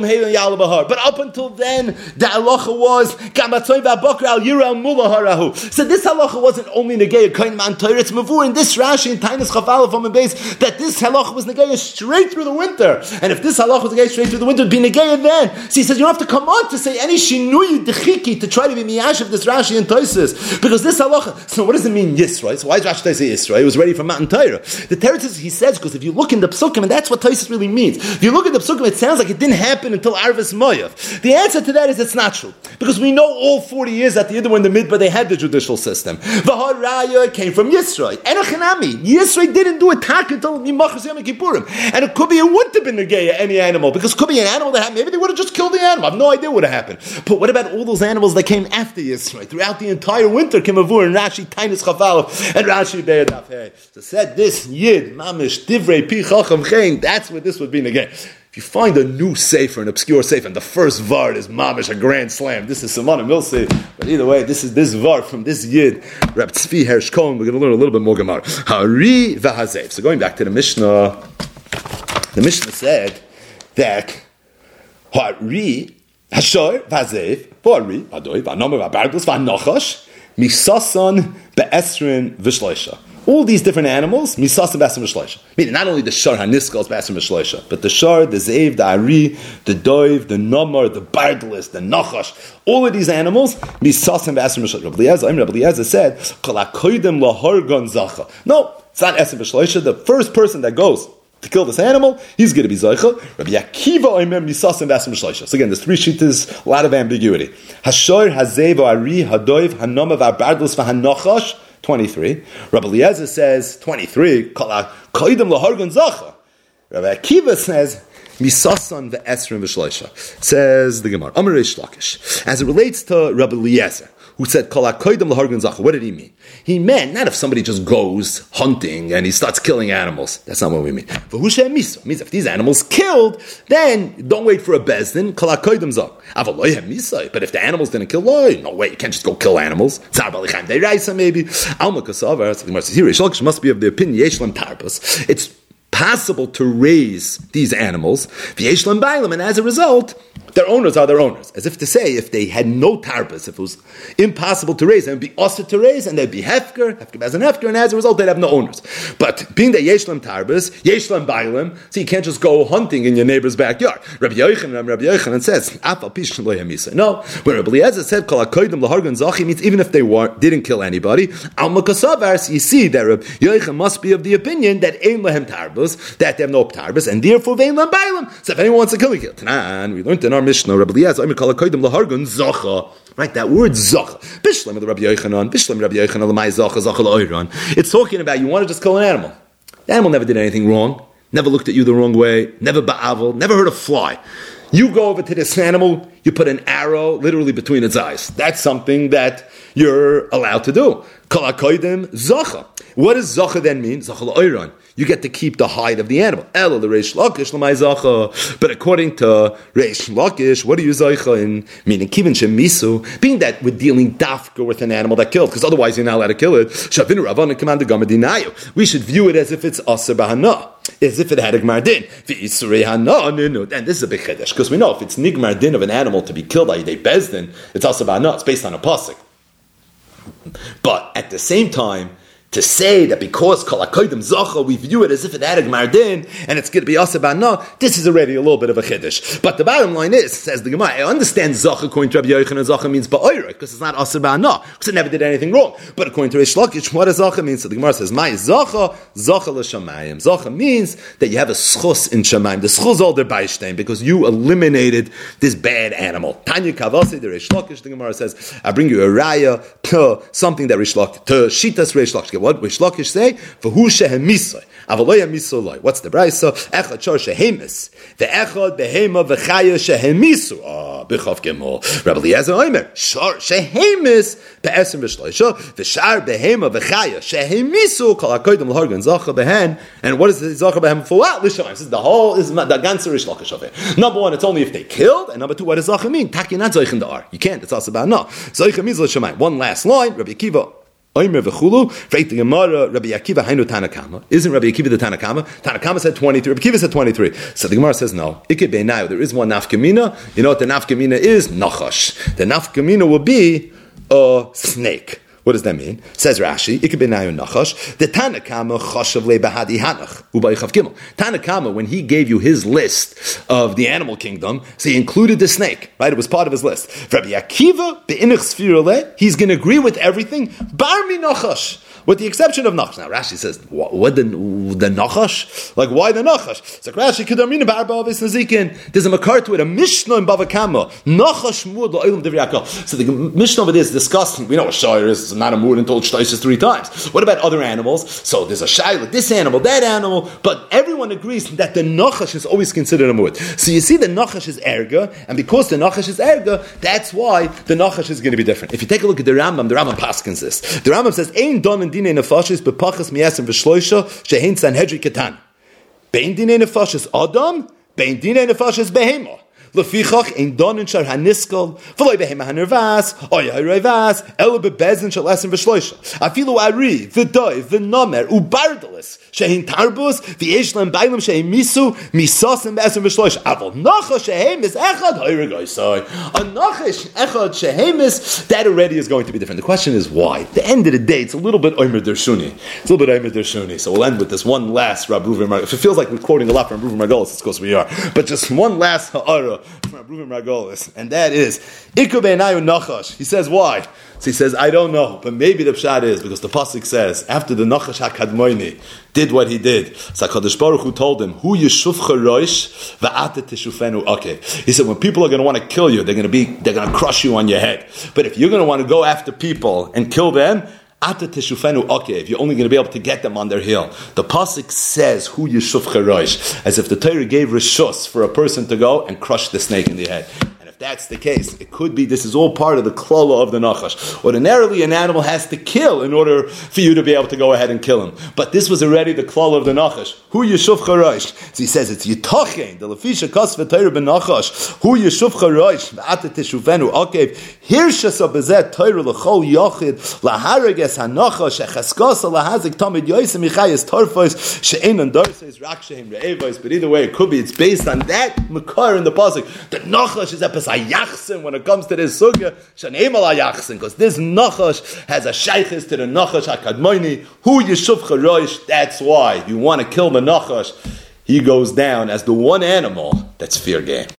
then, the halacha was so this halacha wasn't only negayah kain man Torah. It's mavur in this Rashi in Tainus Chaf Aleph on the base that this halacha was negayah straight through the winter. And if this halacha was negayah straight through the winter, it'd be negayah then. So he says you don't have to come on to say any shinuyi dechiki to try to be miyash of this Rashi and Tosis, because this halacha. So what does it mean Yisrael? So why is Rashi say Yisrael? It was ready for Matan Torah. The Teretz he says because if you look in the Psukim, and that's what Tosis really means. If you look at the Psukim, it sounds like it didn't happen until Arvis Moav. The answer to that is it's not true. Because we know all forty years that the Yidden were in the Midbar, they had the judicial system. V'har Raya came from Yisrael. Enochinami. Yisrael didn't do a tak until Mimachas Yom Kippurim. And it could be, it wouldn't have been Negaya, any animal. Because it could be an animal that happened. Maybe they would have just killed the animal. I have no idea what would have happened. But what about all those animals that came after Yisrael? Throughout the entire winter, Kimavur and Rashi, Tainus Chaf Aleph, and Rashi Be'ed Dafeh. So said this Yid, Mamish, Divrei, Pi, Chacham, Chein, that's what this would be Negaya. If you find a new sefer, an obscure sefer, and the first vart is mamish, a grand slam, this is Simona Milsi. But either way, this is this vart from this yid, Reb Tzvi Hersh Cohen. We're going to learn a little bit more Gemara. Hari v'hazev. So going back to the Mishnah, the Mishnah said that Hari hashor v'hazev v'hari v'adoi v'anomer v'abardus v'anochash misasan be'esrin v'shleisha. All these different animals, misasim b'asrim v'shleisha. Meaning not only the shar haniskel b'asrim v'shleisha, but the shar, the zeiv, the ari, the doiv, the nomar, the bardlis, the nachash. All of these animals, misasim b'asrim v'shleisha. Rabbi Eliezer, Rabbi Eliezer said, "Kol hakoydem lahorgon zacha." No, it's not asrim v'shleisha. The first person that goes to kill this animal, he's going to be Zaycha. Rabbi Akiva oimer misasim v'asrim v'shleisha. So again, there's three shittas, a lot of ambiguity. Hashor, hazev, ari, hadoiv, hanoma, v'abardlis, v'hanochash. twenty-three. Rabbi Eliezer says twenty-three. Rabbi Akiva says misasan ve'esrim v'shleisha. Says the Gemara. Amar Reish Lakish. As it relates to Rabbi Eliezer, who said kol hakoydem lahargan zacha, what did he mean? He meant not if somebody just goes hunting and he starts killing animals. That's not what we mean. V'hu misa means if these animals killed, then don't wait for a bezdin. Kol hakoydem zach. Avaloy misa. But if the animals didn't kill, loy, no way, you can't just go kill animals. Tzar balichaim deiraisa maybe. Alma kasavar. So the Gemara says here Reish Lakish must be of the opinion yeshlam tarbus. It's possible to raise these animals, and as a result, Their owners are their owners. As if to say, if they had no tarbas, if it was impossible to raise, it would be usher to raise, and they'd be hefker, hefker as an hefker, and as a result, they'd have no owners. But being that yeshlam tarbas, yeshlam bailim, so you can't just go hunting in your neighbor's backyard. Rabbi Yochanan, Rabbi Yochanan says, no. When Rabbi Eliezer said, kol hakoydim lahargan zachi, means even if they weren't, didn't kill anybody, al makasavars, you see that Rabbi Yochanan must be of the opinion that ein lehem tarbas, that they have no tarbas, and therefore vein lehem bailim. So if anyone wants to kill, we kill. Tanan, we learned in our Mishnah, Rabbi Eliezer, kol hakoydim lahargan zacha. Right, that word zacha. Bishlam of Rabbi Yochanan, Bishlam Rabbi Yochanan, lamai zacha, zacha l'oiran. It's talking about you want to just kill an animal. The animal never did anything wrong, never looked at you the wrong way, never ba'avel, never hurt a fly. You go over to this animal, you put an arrow literally between its eyes. That's something that you're allowed to do. Kol hakoydim zacha. What does zacha then mean? Zacha l'oiran. You get to keep the hide of the animal. Elo the Reish Lakish l'may zacha. But according to Reish Lakish, what do you zacha in? Meaning kivin shemisu, being that we're dealing dafka with an animal that killed, because otherwise you're not allowed to kill it. Shavinu Ravana commanded gamadinayu. We should view it as if it's aser b'hana, as if it had a gmar din. V'isrei hana, no, no. And this is a big chiddush, because we know if it's nigmar din of an animal to be killed by Yidei Bezdin, it's aser b'hana. It's based on a pasuk. But at the same time, to say that because kol hakoydim zacha, we view it as if it had a gmar din and it's going to be asa b'hana, this is already a little bit of a chiddush. But the bottom line is, says the Gemara, I understand zacha according to Rabbi Yochanan, zacha means ba'oira, because it's not asa b'hana, because it never did anything wrong. But according to Reish Lakish, what does zacha mean? So the Gemara says, my zacha, zacha l'shamayim. Zacha means that you have a schus in shamayim. The schus all der beishtein, because you eliminated this bad animal. Tanya kavasi, the Reish Lakish, the Gemara says, I bring you a raya to something that Reish Lakish, to shitas Reish Lakish. What Reish Lakish say? For who shehemisoi, avaloya misoloi. What's the brayso? Echad shor shehemis, ve'echad behema v'chaya shehemisu. Ah, b'chav gemol. Rabbi Eliezer Omer shor shehemis be'esim v'shloisha v'shar behema v'chaya shehemisu kol hakoydim l'hargan zacha behen. And what is the zacha behen for? What? Lishamayim. This is the whole is the ganze Reish Lakish of it. Number one, it's only if they killed, and number two, what does zacha mean? Taki not zoich in the ar. You can't. It's also about no. Zoich means lishamayim. One last line. Rabbi Akiva. Omer v'chulu, freit the Gemara, Rabbi Akiva hainu Tanakama. Isn't Rabbi Akiva the Tanakama? Tanakama said twenty-three, Rabbi Akiva said twenty-three. So the Gemara says no. Ike beinayu, there is one nafkamina. You know what the nafkamina is? Nachash. The nafkamina will be a snake. What does that mean? Says Rashi, Ike beinayu nachash. The Tanakama chashav le bahadi hanach u'bayichav gimel. Tanakama, when he gave you his list of the animal kingdom, so he included the snake, right? It was part of his list. Rabbi Akiva be'inich sfirale, he's going to agree with everything. Bar mi nachash. With the exception of Nachash. Now Rashi says, what, what the, the Nachash? Like, why the Nachash? So Rashi, Kedarmina Ba'arba Avis Nazikin. There's a makar to it, a Mishnah in Bava Kama. Nachash Mud La'olam Divrei Yaakov. So the Mishnah over there is discussing, we know what Shire is, it's not a Mud until it shtoises three times. What about other animals? So there's a Shaila, this animal, that animal, but everyone agrees that the Nachash is always considered a Mud. So you see the Nachash is erga, and because the Nachash is erga, that's why the Nachash is going to be different. If you take a look at the Rambam, the Rambam paskins this. The Rambam says, Ein Don Dinei nefashis bepachas miyasim v'shloisha shehin sanhedri katan. Bein dinei nefashis adam, bein dinei nefashis behema. Lefichach ein donin shar haniskal v'loy behema hanervas oy hayrevas elo bebezin shal esim v'shloisha. Afilu ari v'doy v'nomer ubardalis shehin tarbus v'yeshlam bailam shehin misu misasim esim v'shloisha. Avol nachash shehem is echad hayregoysai. A nachash echad shehem is, that already is going to be different. The question is why. At the end of the day, it's a little bit omer dershuni. It's a little bit omer dershuni. So we'll end with this one last Rabbi Reuven Margolis. If it feels like we're quoting a lot from Reuven Margolis, it's because we are. But just one last ha'ara from Rabbi Reuven Margolis, and that is Iku beinayu nachash. He says why? So he says, I don't know, but maybe the pshat is because the pasuk says after the nachash hakadmoini did what he did, so HaKadosh Baruch Hu told him, Hu yeshufcha roish va'ata teshufenu. Okay, he said when people are going to want to kill you, they're going to be they're going to crush you on your head. But if you're going to want to go after people and kill them, Ata teshufenu okay, if you're only going to be able to get them on their heel. The pasuk says, Hu yeshufcha roish, as if the Torah gave rishus for a person to go and crush the snake in the head. that's the case. It could be this is all part of the klala of the nachash. Ordinarily, an animal has to kill in order for you to be able to go ahead and kill him. But this was already the klala of the nachash. Hu yeshuv charosh. So he says it's yitachein. The lefisha kasva Torah ben nachash. Hu yeshuv charosh. V'ata teshuvenu akev. Hirshas abezet Torah l'chol yachid laharages hanachash echaskas lahazik tamid yoysim yichayis torfos she'ein and darses rak she'im re'evos. But either way, it could be it's based on that makar in the pasuk. The nachash is epis hayachsim when it comes to this sugya she'neim al hayachsim, because this nachash has a shaykhis to the nachash hakadmoini. Hu yeshuv charosh. That's why you want to kill the nachash. He goes down as the one animal that's fair game.